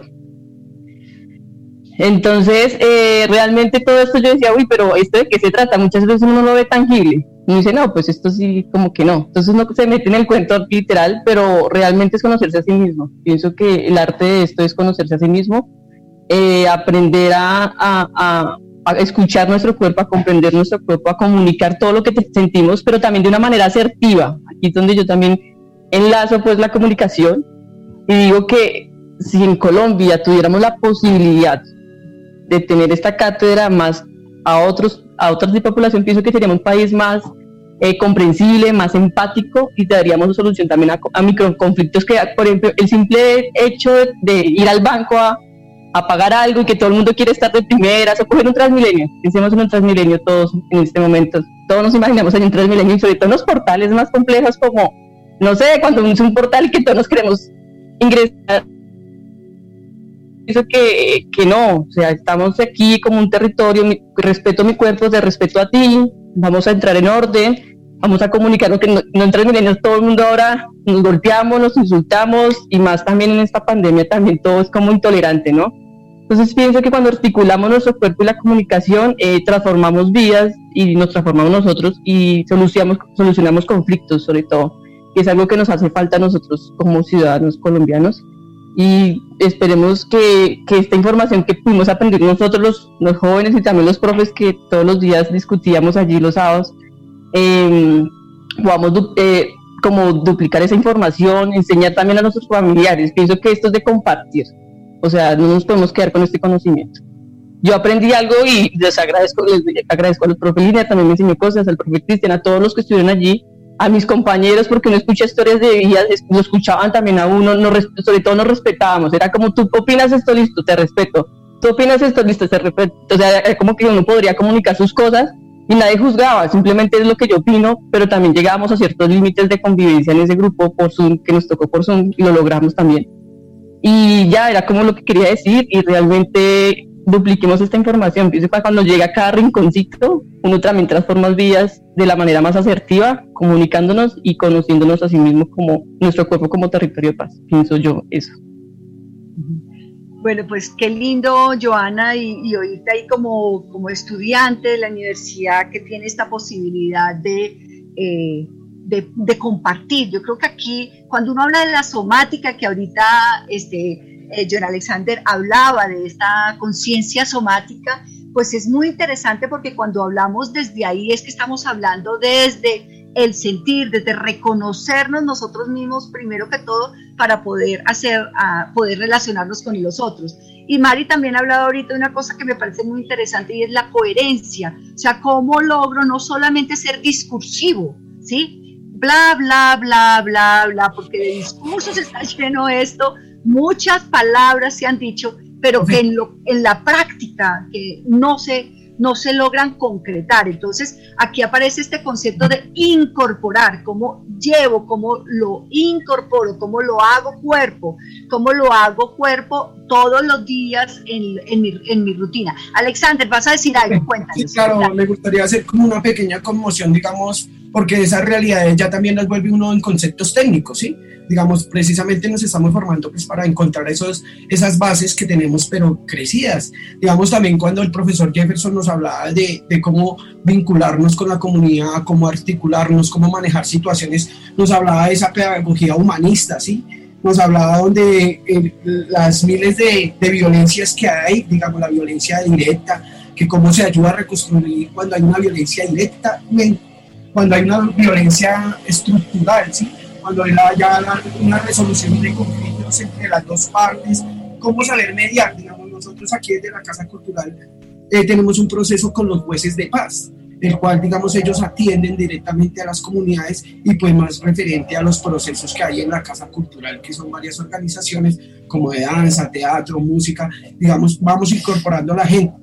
Entonces, eh, realmente todo esto yo decía, uy, pero ¿esto de qué se trata? Muchas veces uno no lo ve tangible, uno dice, no, pues esto sí, como que no. Entonces uno se mete en el cuento literal, pero realmente es conocerse a sí mismo. Pienso que el arte de esto es conocerse a sí mismo, eh, aprender a, a, a, a escuchar nuestro cuerpo, a comprender nuestro cuerpo, a comunicar todo lo que te sentimos, pero también de una manera asertiva. Aquí es donde yo también enlazo pues la comunicación y digo que si en Colombia tuviéramos la posibilidad de tener esta cátedra más a otros a otros tipos de población, pienso que seríamos un país más eh, comprensible, más empático, y te daríamos solución también a, a microconflictos que, por ejemplo, el simple hecho de, de ir al banco a, a pagar algo y que todo el mundo quiere estar de primeras, o coger un Transmilenio, pensemos en un Transmilenio todos en este momento, todos nos imaginamos en un Transmilenio, y sobre todo en los portales más complejos como, no sé, cuando es un portal que todos nos queremos ingresar, pienso que, que no, o sea, estamos aquí como un territorio, mi, respeto mi cuerpo, te respeto a ti, vamos a entrar en orden, vamos a comunicarnos, que no, no en Transmilenio todo el mundo ahora nos golpeamos, nos insultamos, y más también en esta pandemia también todo es como intolerante, ¿no? Entonces pienso que cuando articulamos nuestro cuerpo y la comunicación, eh, transformamos vidas y nos transformamos nosotros y solucionamos, solucionamos conflictos sobre todo, que es algo que nos hace falta a nosotros como ciudadanos colombianos. Y esperemos que, que esta información que pudimos aprender nosotros los, los jóvenes y también los profes que todos los días discutíamos allí los sábados, eh, podamos du- eh, como duplicar esa información, enseñar también a nuestros familiares. Pienso que esto es de compartir, o sea, no nos podemos quedar con este conocimiento. Yo aprendí algo y les agradezco, les agradezco a los profes Línea, también me enseñó cosas, al profe Cristian, a todos los que estuvieron allí, a mis compañeros, porque uno escucha historias de vida, lo escuchaban también a uno, no, sobre todo nos respetábamos, era como, tú opinas esto, listo, te respeto, tú opinas esto, listo, te respeto, o sea, era como que uno podría comunicar sus cosas y nadie juzgaba, simplemente es lo que yo opino, pero también llegábamos a ciertos límites de convivencia en ese grupo por Zoom, que nos tocó por Zoom, y lo logramos también, y ya era como lo que quería decir, y realmente dupliquemos esta información. Pienso que cuando llega a cada rinconcito, uno también transforma vidas de la manera más asertiva, comunicándonos y conociéndonos a sí mismos como nuestro cuerpo como territorio de paz. Pienso yo eso. Bueno, pues qué lindo, Joana, y, y oírte ahí como, como estudiante de la universidad que tiene esta posibilidad de, eh, de, de compartir. Yo creo que aquí, cuando uno habla de la somática, que ahorita este, eh, John Alexander hablaba de esta conciencia somática, pues es muy interesante porque cuando hablamos desde ahí es que estamos hablando desde el sentir, desde reconocernos nosotros mismos primero que todo para poder hacer, uh, poder relacionarnos con los otros. Y Mari también ha hablado ahorita de una cosa que me parece muy interesante y es la coherencia, o sea, cómo logro no solamente ser discursivo, ¿sí? Bla, bla, bla, bla, bla, porque de discursos está lleno esto, muchas palabras se han dicho, pero que en, lo, en la práctica que no se, no se logran concretar. Entonces, aquí aparece este concepto de incorporar, cómo llevo, cómo lo incorporo, cómo lo hago cuerpo, cómo lo hago cuerpo todos los días en, en, mi, en mi rutina. Alexander, ¿vas a decir algo? Cuéntanos. Sí, claro, cuéntanos. Me gustaría hacer como una pequeña conmoción, digamos, porque esas realidades ya también las vuelve uno en conceptos técnicos, ¿sí? Digamos, precisamente nos estamos formando pues para encontrar esos, esas bases que tenemos pero crecidas. Digamos, también cuando el profesor Jefferson nos hablaba de, de cómo vincularnos con la comunidad, cómo articularnos, cómo manejar situaciones, nos hablaba de esa pedagogía humanista, ¿sí? Nos hablaba de eh, las miles de, de violencias que hay, digamos, la violencia directa, que cómo se ayuda a reconstruir cuando hay una violencia directa, cuando hay una violencia estructural, ¿sí? Cuando hay ya una resolución de conflictos entre las dos partes, cómo saber mediar. Digamos, nosotros aquí desde la Casa Cultural eh, tenemos un proceso con los jueces de paz, el cual, digamos, ellos atienden directamente a las comunidades y pues más referente a los procesos que hay en la Casa Cultural, que son varias organizaciones como de danza, teatro, música, digamos, vamos incorporando a la gente,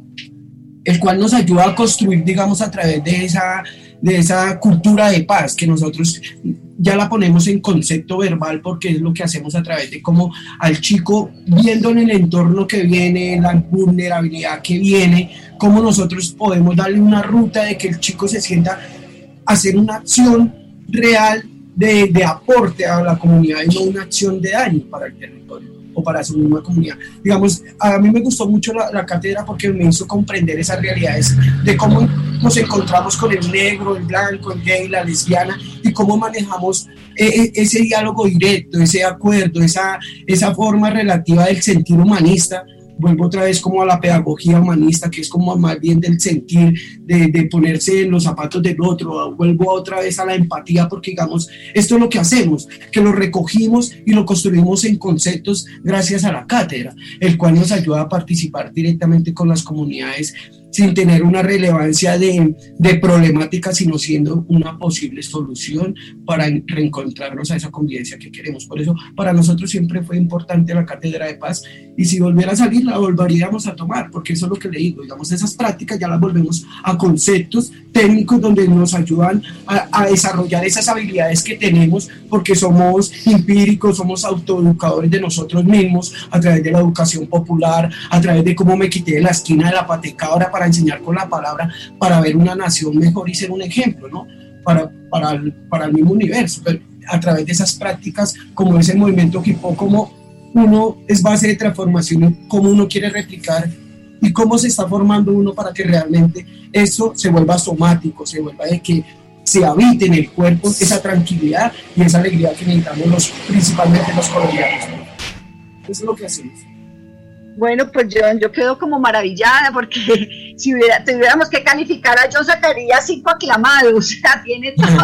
el cual nos ayuda a construir, digamos, a través de esa, de esa cultura de paz que nosotros ya la ponemos en concepto verbal, porque es lo que hacemos a través de cómo al chico, viendo en el entorno que viene, la vulnerabilidad que viene, cómo nosotros podemos darle una ruta de que el chico se sienta a hacer una acción real de, de aporte a la comunidad y no una acción de daño para el territorio o para su misma comunidad. Digamos, a mí me gustó mucho la, la cátedra porque me hizo comprender esas realidades de cómo nos encontramos con el negro, el blanco, el gay, la lesbiana, y cómo manejamos eh, ese diálogo directo, ese acuerdo, esa, esa forma relativa del sentir humanista. Vuelvo otra vez como a la pedagogía humanista, que es como más bien del sentir, de, de ponerse en los zapatos del otro. Vuelvo otra vez a la empatía, porque digamos, esto es lo que hacemos, que lo recogimos y lo construimos en conceptos gracias a la cátedra, el cual nos ayuda a participar directamente con las comunidades sin tener una relevancia de, de problemática, sino siendo una posible solución para reencontrarnos a esa convivencia que queremos. Por eso, para nosotros siempre fue importante la Cátedra de Paz, y si volviera a salir, la volveríamos a tomar, porque eso es lo que le digo, digamos, esas prácticas ya las volvemos a conceptos técnicos donde nos ayudan a, a desarrollar esas habilidades que tenemos, porque somos empíricos, somos autoeducadores de nosotros mismos, a través de la educación popular, a través de cómo me quité de la esquina de la patecadora para enseñar con la palabra, para ver una nación mejor y ser un ejemplo, ¿no? Para, para, el, para el mismo universo, pero a través de esas prácticas, como ese movimiento hip hop, como uno es base de transformación, cómo uno quiere replicar y cómo se está formando uno para que realmente eso se vuelva somático, se vuelva de que se habite en el cuerpo esa tranquilidad y esa alegría que necesitamos los, principalmente los colombianos. Eso es lo que hacemos. Bueno, pues yo, yo quedo como maravillada, porque si hubiera, tuviéramos que calificar, yo sacaría cinco aclamados, o sea, tiene todos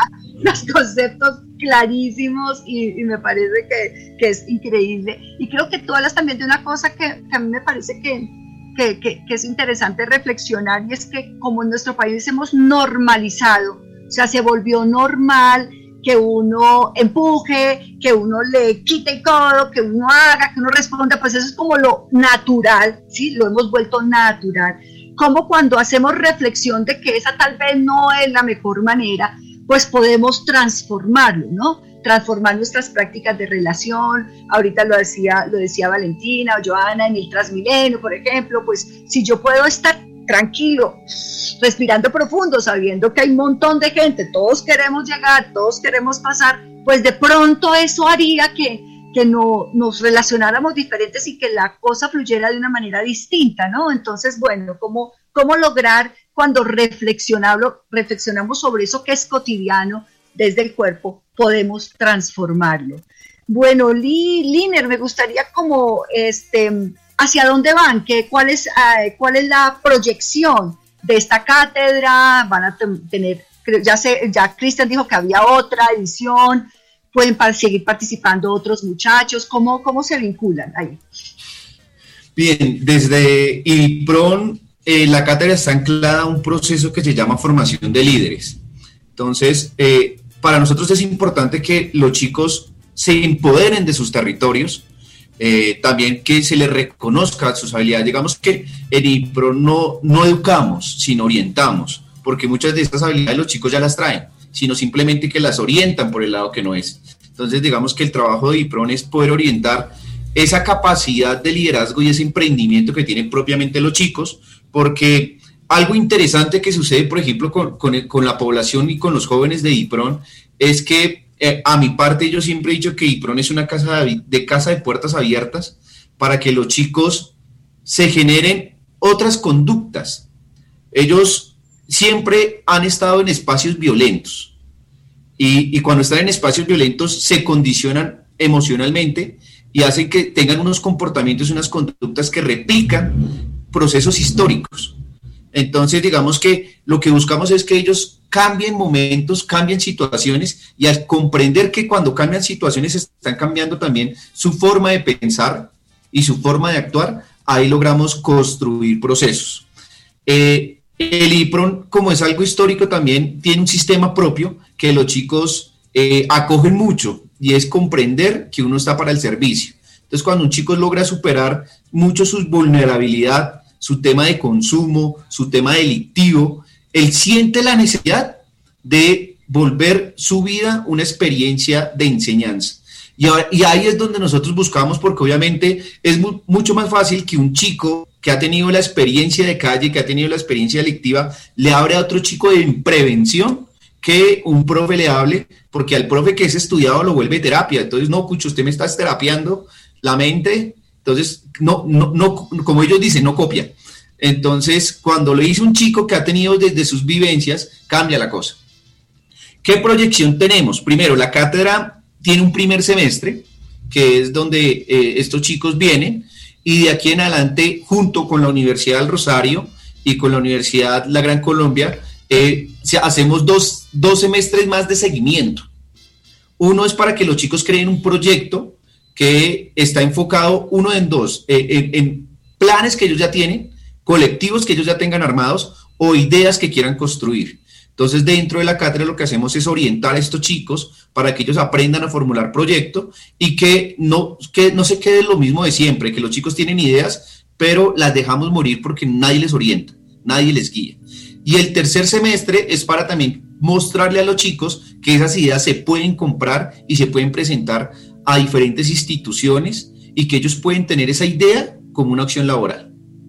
los conceptos clarísimos y, y me parece que, que es increíble. Y creo que tú hablas también de una cosa que, que a mí me parece que, que, que, que es interesante reflexionar, y es que como en nuestro país hemos normalizado, o sea, se volvió normal que uno empuje, que uno le quite el codo, que uno haga, que uno responda, pues eso es como lo natural, ¿sí? Lo hemos vuelto natural. Como cuando hacemos reflexión de que esa tal vez no es la mejor manera, pues podemos transformarlo, ¿no? Transformar nuestras prácticas de relación. Ahorita lo decía, lo decía Valentina o Joana en el Transmilenio, por ejemplo, pues si yo puedo estar tranquilo, respirando profundo, sabiendo que hay un montón de gente, todos queremos llegar, todos queremos pasar, pues de pronto eso haría que, que no, nos relacionáramos diferentes y que la cosa fluyera de una manera distinta, ¿no? Entonces, bueno, ¿cómo, cómo lograr cuando reflexionamos, reflexionamos sobre eso que es cotidiano desde el cuerpo, podemos transformarlo? Bueno, Liner, me gustaría como este... ¿hacia dónde van? ¿Qué, cuál, es, uh, ¿Cuál es la proyección de esta cátedra? ¿Van a tener, ya sé, ya Cristian dijo que había otra edición, pueden pa- seguir participando otros muchachos? ¿Cómo, cómo se vinculan ahí? Bien, desde IPRON eh, la cátedra está anclada a un proceso que se llama formación de líderes. Entonces, eh, para nosotros es importante que los chicos se empoderen de sus territorios, Eh, también que se les reconozca sus habilidades. Digamos que en IPRON no, no educamos, sino orientamos, porque muchas de estas habilidades los chicos ya las traen, sino simplemente que las orientan por el lado que no es. Entonces, digamos que el trabajo de IPRON es poder orientar esa capacidad de liderazgo y ese emprendimiento que tienen propiamente los chicos, porque algo interesante que sucede, por ejemplo, con, con, con la población y con los jóvenes de IPRON, es que Eh, a mi parte, yo siempre he dicho que IPRON es una casa de, de casa de puertas abiertas para que los chicos se generen otras conductas. Ellos siempre han estado en espacios violentos y, y cuando están en espacios violentos se condicionan emocionalmente y hacen que tengan unos comportamientos y unas conductas que replican procesos históricos. Entonces, digamos que lo que buscamos es que ellos cambien momentos, cambien situaciones, y al comprender que cuando cambian situaciones están cambiando también su forma de pensar y su forma de actuar, ahí logramos construir procesos. Eh, el IPRON, como es algo histórico, también tiene un sistema propio que los chicos eh, acogen mucho, y es comprender que uno está para el servicio. Entonces, cuando un chico logra superar mucho su vulnerabilidad, su tema de consumo, su tema delictivo, él siente la necesidad de volver su vida una experiencia de enseñanza. Y, ahora, y ahí es donde nosotros buscamos, porque obviamente es mu- mucho más fácil que un chico que ha tenido la experiencia de calle, que ha tenido la experiencia delictiva, le hable a otro chico de prevención que un profe le hable, porque al profe que es estudiado lo vuelve terapia. Entonces, no, Cucho, usted me está terapiando la mente. Entonces, no, no, no, como ellos dicen, no copia. Entonces, cuando lo dice un chico que ha tenido desde sus vivencias, cambia la cosa. ¿Qué proyección tenemos? Primero, la cátedra tiene un primer semestre, que es donde eh, estos chicos vienen, y de aquí en adelante, junto con la Universidad del Rosario y con la Universidad La Gran Colombia, eh, hacemos dos, dos semestres más de seguimiento. Uno es para que los chicos creen un proyecto que está enfocado, uno en dos, eh, en, en planes que ellos ya tienen, colectivos que ellos ya tengan armados o ideas que quieran construir. Entonces, dentro de la cátedra lo que hacemos es orientar a estos chicos para que ellos aprendan a formular proyectos y que no, que no se quede lo mismo de siempre, que los chicos tienen ideas, pero las dejamos morir porque nadie les orienta, nadie les guía. Y el tercer semestre es para también mostrarle a los chicos que esas ideas se pueden comprar y se pueden presentar a diferentes instituciones y que ellos pueden tener esa idea como una opción laboral.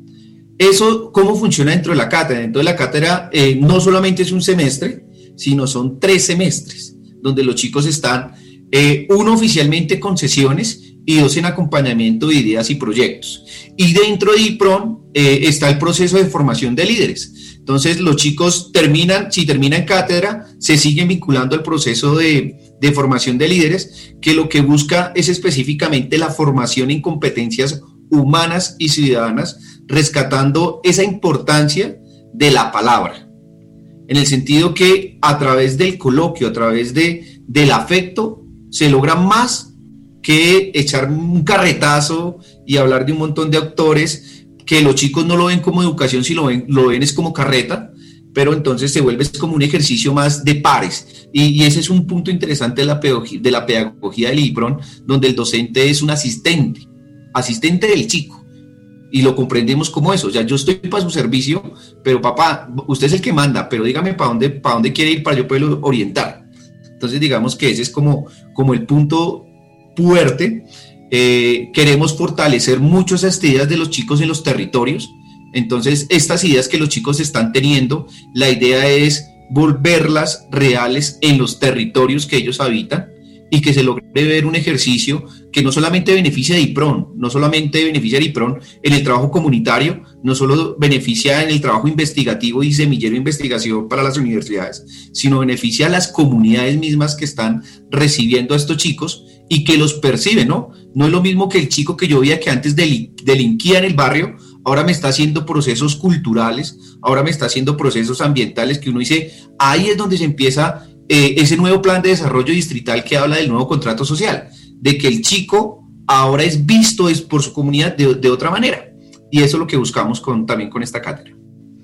Eso, ¿cómo funciona dentro de la cátedra? Dentro de la cátedra eh, no solamente es un semestre, sino son tres semestres, donde los chicos están, eh, uno oficialmente con sesiones y dos en acompañamiento de ideas y proyectos. Y dentro de I P R O N eh, está el proceso de formación de líderes. Entonces los chicos terminan, si terminan cátedra, se siguen vinculando al proceso de, de formación de líderes, que lo que busca es específicamente la formación en competencias humanas y ciudadanas, rescatando esa importancia de la palabra, en el sentido que a través del coloquio, a través de, del afecto, se logra más que echar un carretazo y hablar de un montón de autores que los chicos no lo ven como educación, si lo ven, lo ven es como carreta, pero entonces se vuelve como un ejercicio más de pares, y, y ese es un punto interesante de la pedagogía, de la pedagogía del I P R O N, donde el docente es un asistente, asistente del chico, y lo comprendemos como eso. O sea, yo estoy para su servicio, pero papá, usted es el que manda, pero dígame para dónde, para dónde quiere ir para yo poderlo orientar. Entonces digamos que ese es como, como el punto fuerte. Eh, queremos fortalecer mucho esas ideas de los chicos en los territorios. Entonces estas ideas que los chicos están teniendo, la idea es volverlas reales en los territorios que ellos habitan, y que se logre ver un ejercicio que no solamente beneficia de I P R O N, no solamente beneficia de I P R O N en el trabajo comunitario, no solo beneficia en el trabajo investigativo y semillero de investigación para las universidades, sino beneficia a las comunidades mismas que están recibiendo a estos chicos y que los perciben, ¿no? No es lo mismo que el chico que yo veía que antes delinquía en el barrio, ahora me está haciendo procesos culturales, ahora me está haciendo procesos ambientales, que uno dice, ahí es donde se empieza Eh, ese nuevo plan de desarrollo distrital que habla del nuevo contrato social, de que el chico ahora es visto es por su comunidad de, de otra manera, y eso es lo que buscamos con, también con esta cátedra.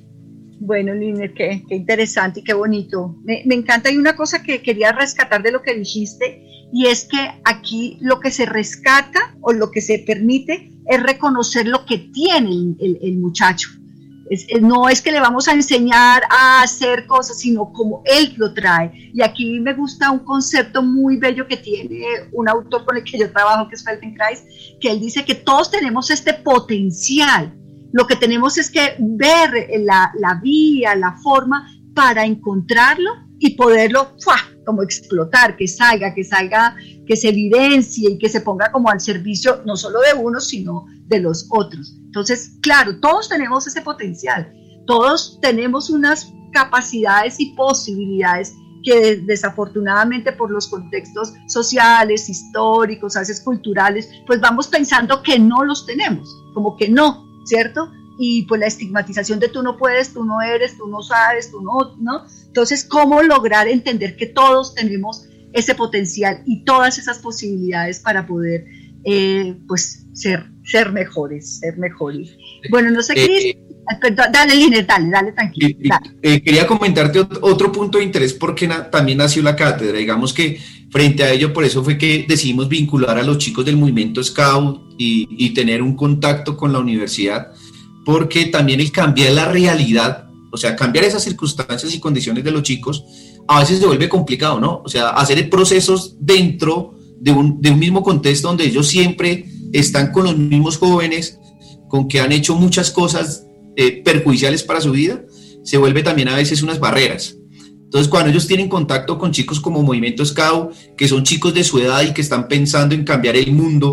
Bueno, Liner, qué, qué interesante y qué bonito. Me, me encanta. Hay una cosa que quería rescatar de lo que dijiste, y es que aquí lo que se rescata o lo que se permite es reconocer lo que tiene el, el, el muchacho. Es, no es que le vamos a enseñar a hacer cosas, sino como él lo trae. Y aquí me gusta un concepto muy bello que tiene un autor con el que yo trabajo, que es Feldenkrais, que él dice que todos tenemos este potencial. Lo que tenemos es que ver la, la vía, la forma para encontrarlo y poderlo ¡fua!, como explotar, que salga, que salga, que se evidencie y que se ponga como al servicio no solo de uno, sino de los otros. Entonces, claro, todos tenemos ese potencial, todos tenemos unas capacidades y posibilidades que desafortunadamente por los contextos sociales, históricos, a veces culturales, pues vamos pensando que no los tenemos, como que no, ¿cierto? Y pues la estigmatización de tú no puedes, tú no eres, tú no sabes, tú no, ¿no? Entonces, ¿cómo lograr entender que todos tenemos ese potencial y todas esas posibilidades para poder, eh, pues, ser, ser mejores, ser mejores? Bueno, no sé qué dice. Eh, Perdón, dale, Liner, dale, dale, tranquilo. Dale. Eh, quería comentarte otro punto de interés porque na, también nació la cátedra. Digamos que frente a ello, por eso fue que decidimos vincular a los chicos del movimiento Scout y, y tener un contacto con la universidad, porque también el cambiar la realidad, o sea, cambiar esas circunstancias y condiciones de los chicos, a veces se vuelve complicado, ¿no? O sea, hacer procesos dentro de un, de un mismo contexto donde ellos siempre están con los mismos jóvenes, con que han hecho muchas cosas eh, perjudiciales para su vida, se vuelve también a veces unas barreras. Entonces, cuando ellos tienen contacto con chicos como Movimiento Scout, que son chicos de su edad y que están pensando en cambiar el mundo,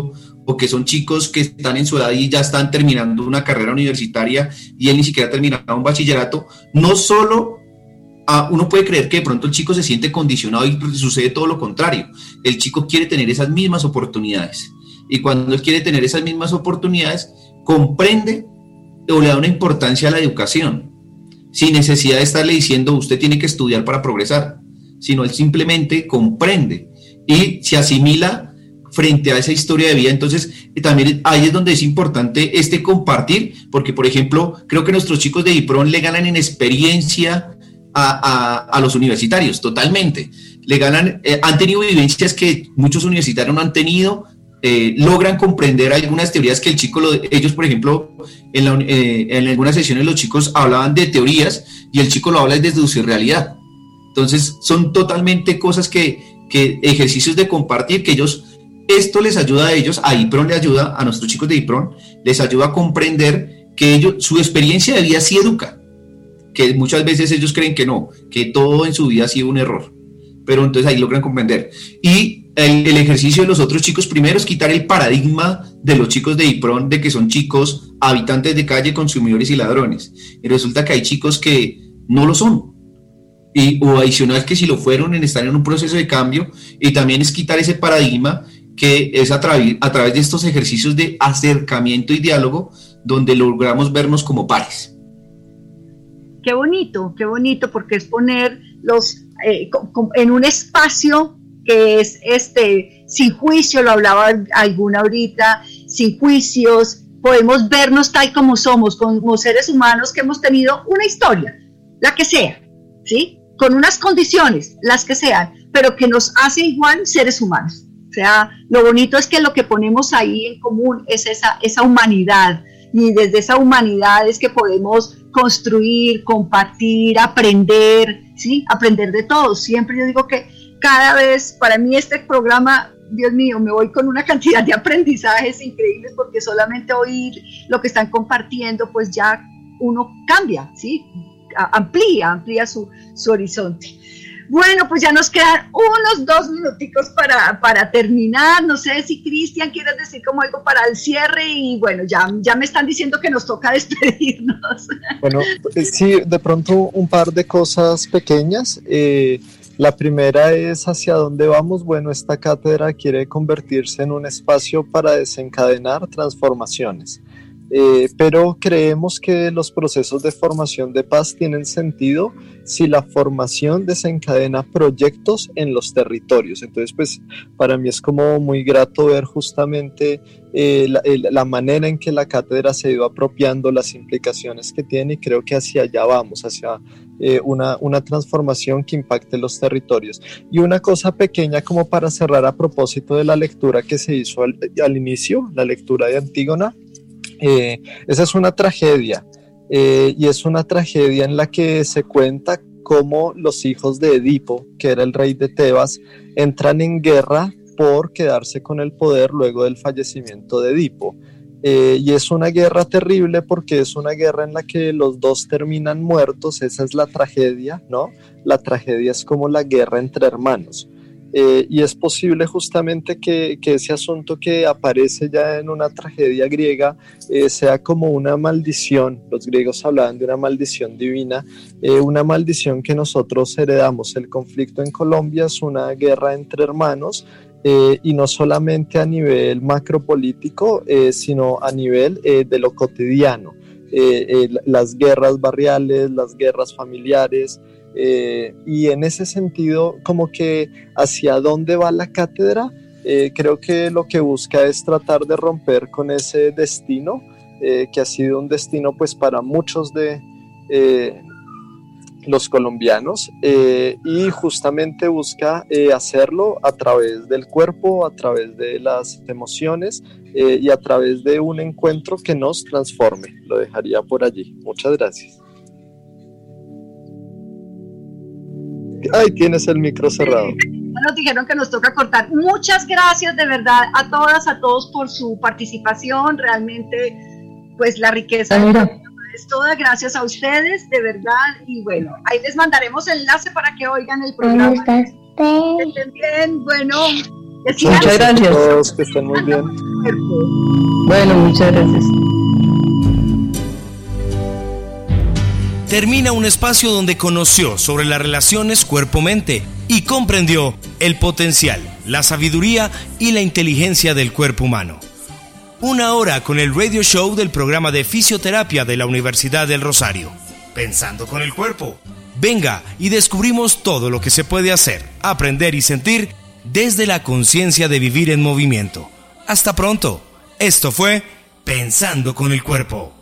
o que son chicos que están en su edad y ya están terminando una carrera universitaria y él ni siquiera ha terminado un bachillerato, no solo a, uno puede creer que de pronto el chico se siente condicionado y sucede todo lo contrario. El chico quiere tener esas mismas oportunidades, y cuando él quiere tener esas mismas oportunidades, comprende o le da una importancia a la educación, sin necesidad de estarle diciendo usted tiene que estudiar para progresar, sino él simplemente comprende y se asimila frente a esa historia de vida. Entonces también ahí es donde es importante este compartir, porque por ejemplo creo que nuestros chicos de DIPRON le ganan en experiencia a, a, a los universitarios, totalmente, le ganan, eh, han tenido vivencias que muchos universitarios no han tenido. Eh, logran comprender algunas teorías que el chico, lo, ellos por ejemplo, en, la, eh, en algunas sesiones los chicos hablaban de teorías y el chico lo habla desde su realidad. Entonces son totalmente cosas que, que ejercicios de compartir, que ellos, esto les ayuda a ellos, a DIPRON le ayuda, a nuestros chicos de DIPRON, les ayuda a comprender que ellos, su experiencia de vida sí educa, que muchas veces ellos creen que no, que todo en su vida ha sido un error, pero entonces ahí logran comprender. Y El, el ejercicio de los otros chicos, primero es quitar el paradigma de los chicos de DIPRON de que son chicos habitantes de calle, consumidores y ladrones, y resulta que hay chicos que no lo son, y, o adicional que si lo fueron, en estar en un proceso de cambio, y también es quitar ese paradigma que es a, tra- a través de estos ejercicios de acercamiento y diálogo donde logramos vernos como pares. Qué bonito, qué bonito, porque es poner los eh, en un espacio que es este, sin juicio, lo hablaba alguna ahorita, sin juicios, podemos vernos tal como somos, como seres humanos que hemos tenido una historia, la que sea, ¿sí? Con unas condiciones, las que sean, pero que nos hace igual seres humanos. O sea, lo bonito es que lo que ponemos ahí en común es esa, esa humanidad, y desde esa humanidad es que podemos construir, compartir, aprender, ¿sí? Aprender de todos. Siempre yo digo que cada vez, para mí este programa, Dios mío, me voy con una cantidad de aprendizajes increíbles, porque solamente oír lo que están compartiendo, pues ya uno cambia, ¿sí? Amplía, amplía su, su horizonte. Bueno, pues ya nos quedan unos dos minuticos para, para terminar. No sé si Cristian quieres decir como algo para el cierre, y bueno, ya, ya me están diciendo que nos toca despedirnos. Bueno, sí, de pronto un par de cosas pequeñas. Eh, La primera es hacia dónde vamos. Bueno, esta cátedra quiere convertirse en un espacio para desencadenar transformaciones, eh, pero creemos que los procesos de formación de paz tienen sentido si la formación desencadena proyectos en los territorios. Entonces, pues para mí es como muy grato ver justamente eh, la, la manera en que la cátedra se ha ido apropiando, las implicaciones que tiene, y creo que hacia allá vamos, hacia Eh, una, una transformación que impacte los territorios. Y una cosa pequeña como para cerrar a propósito de la lectura que se hizo al, al inicio, la lectura de Antígona, eh, esa es una tragedia, eh, y es una tragedia en la que se cuenta cómo los hijos de Edipo, que era el rey de Tebas, entran en guerra por quedarse con el poder luego del fallecimiento de Edipo. Eh, y es una guerra terrible porque es una guerra en la que los dos terminan muertos. Esa es la tragedia, ¿no? La tragedia es como la guerra entre hermanos. Eh, y es posible justamente que, que ese asunto que aparece ya en una tragedia griega eh, sea como una maldición. Los griegos hablaban de una maldición divina, eh, una maldición que nosotros heredamos. El conflicto en Colombia es una guerra entre hermanos, Eh, y no solamente a nivel macropolítico, eh, sino a nivel eh, de lo cotidiano, eh, eh, las guerras barriales, las guerras familiares, eh, y en ese sentido, como que hacia dónde va la cátedra, eh, creo que lo que busca es tratar de romper con ese destino, eh, que ha sido un destino pues para muchos de eh, los colombianos, eh, y justamente busca eh, hacerlo a través del cuerpo, a través de las emociones, eh, y a través de un encuentro que nos transforme. Lo dejaría por allí. Muchas gracias. Ay, tienes el micro cerrado. Nos dijeron que nos toca cortar. Muchas gracias de verdad a todas, a todos por su participación. Realmente, pues la riqueza es toda gracias a ustedes, de verdad. Y bueno, ahí les mandaremos el enlace para que oigan el programa. Que estén bien. Bueno, Muchas gracias. Todos, que estén muy bien. Bueno, muchas gracias. Termina un espacio donde conoció sobre las relaciones cuerpo-mente y comprendió el potencial, la sabiduría y la inteligencia del cuerpo humano. Una hora con el radio show del programa de fisioterapia de la Universidad del Rosario. Pensando con el cuerpo. Venga y descubrimos todo lo que se puede hacer, aprender y sentir desde la conciencia de vivir en movimiento. Hasta pronto. Esto fue Pensando con el Cuerpo.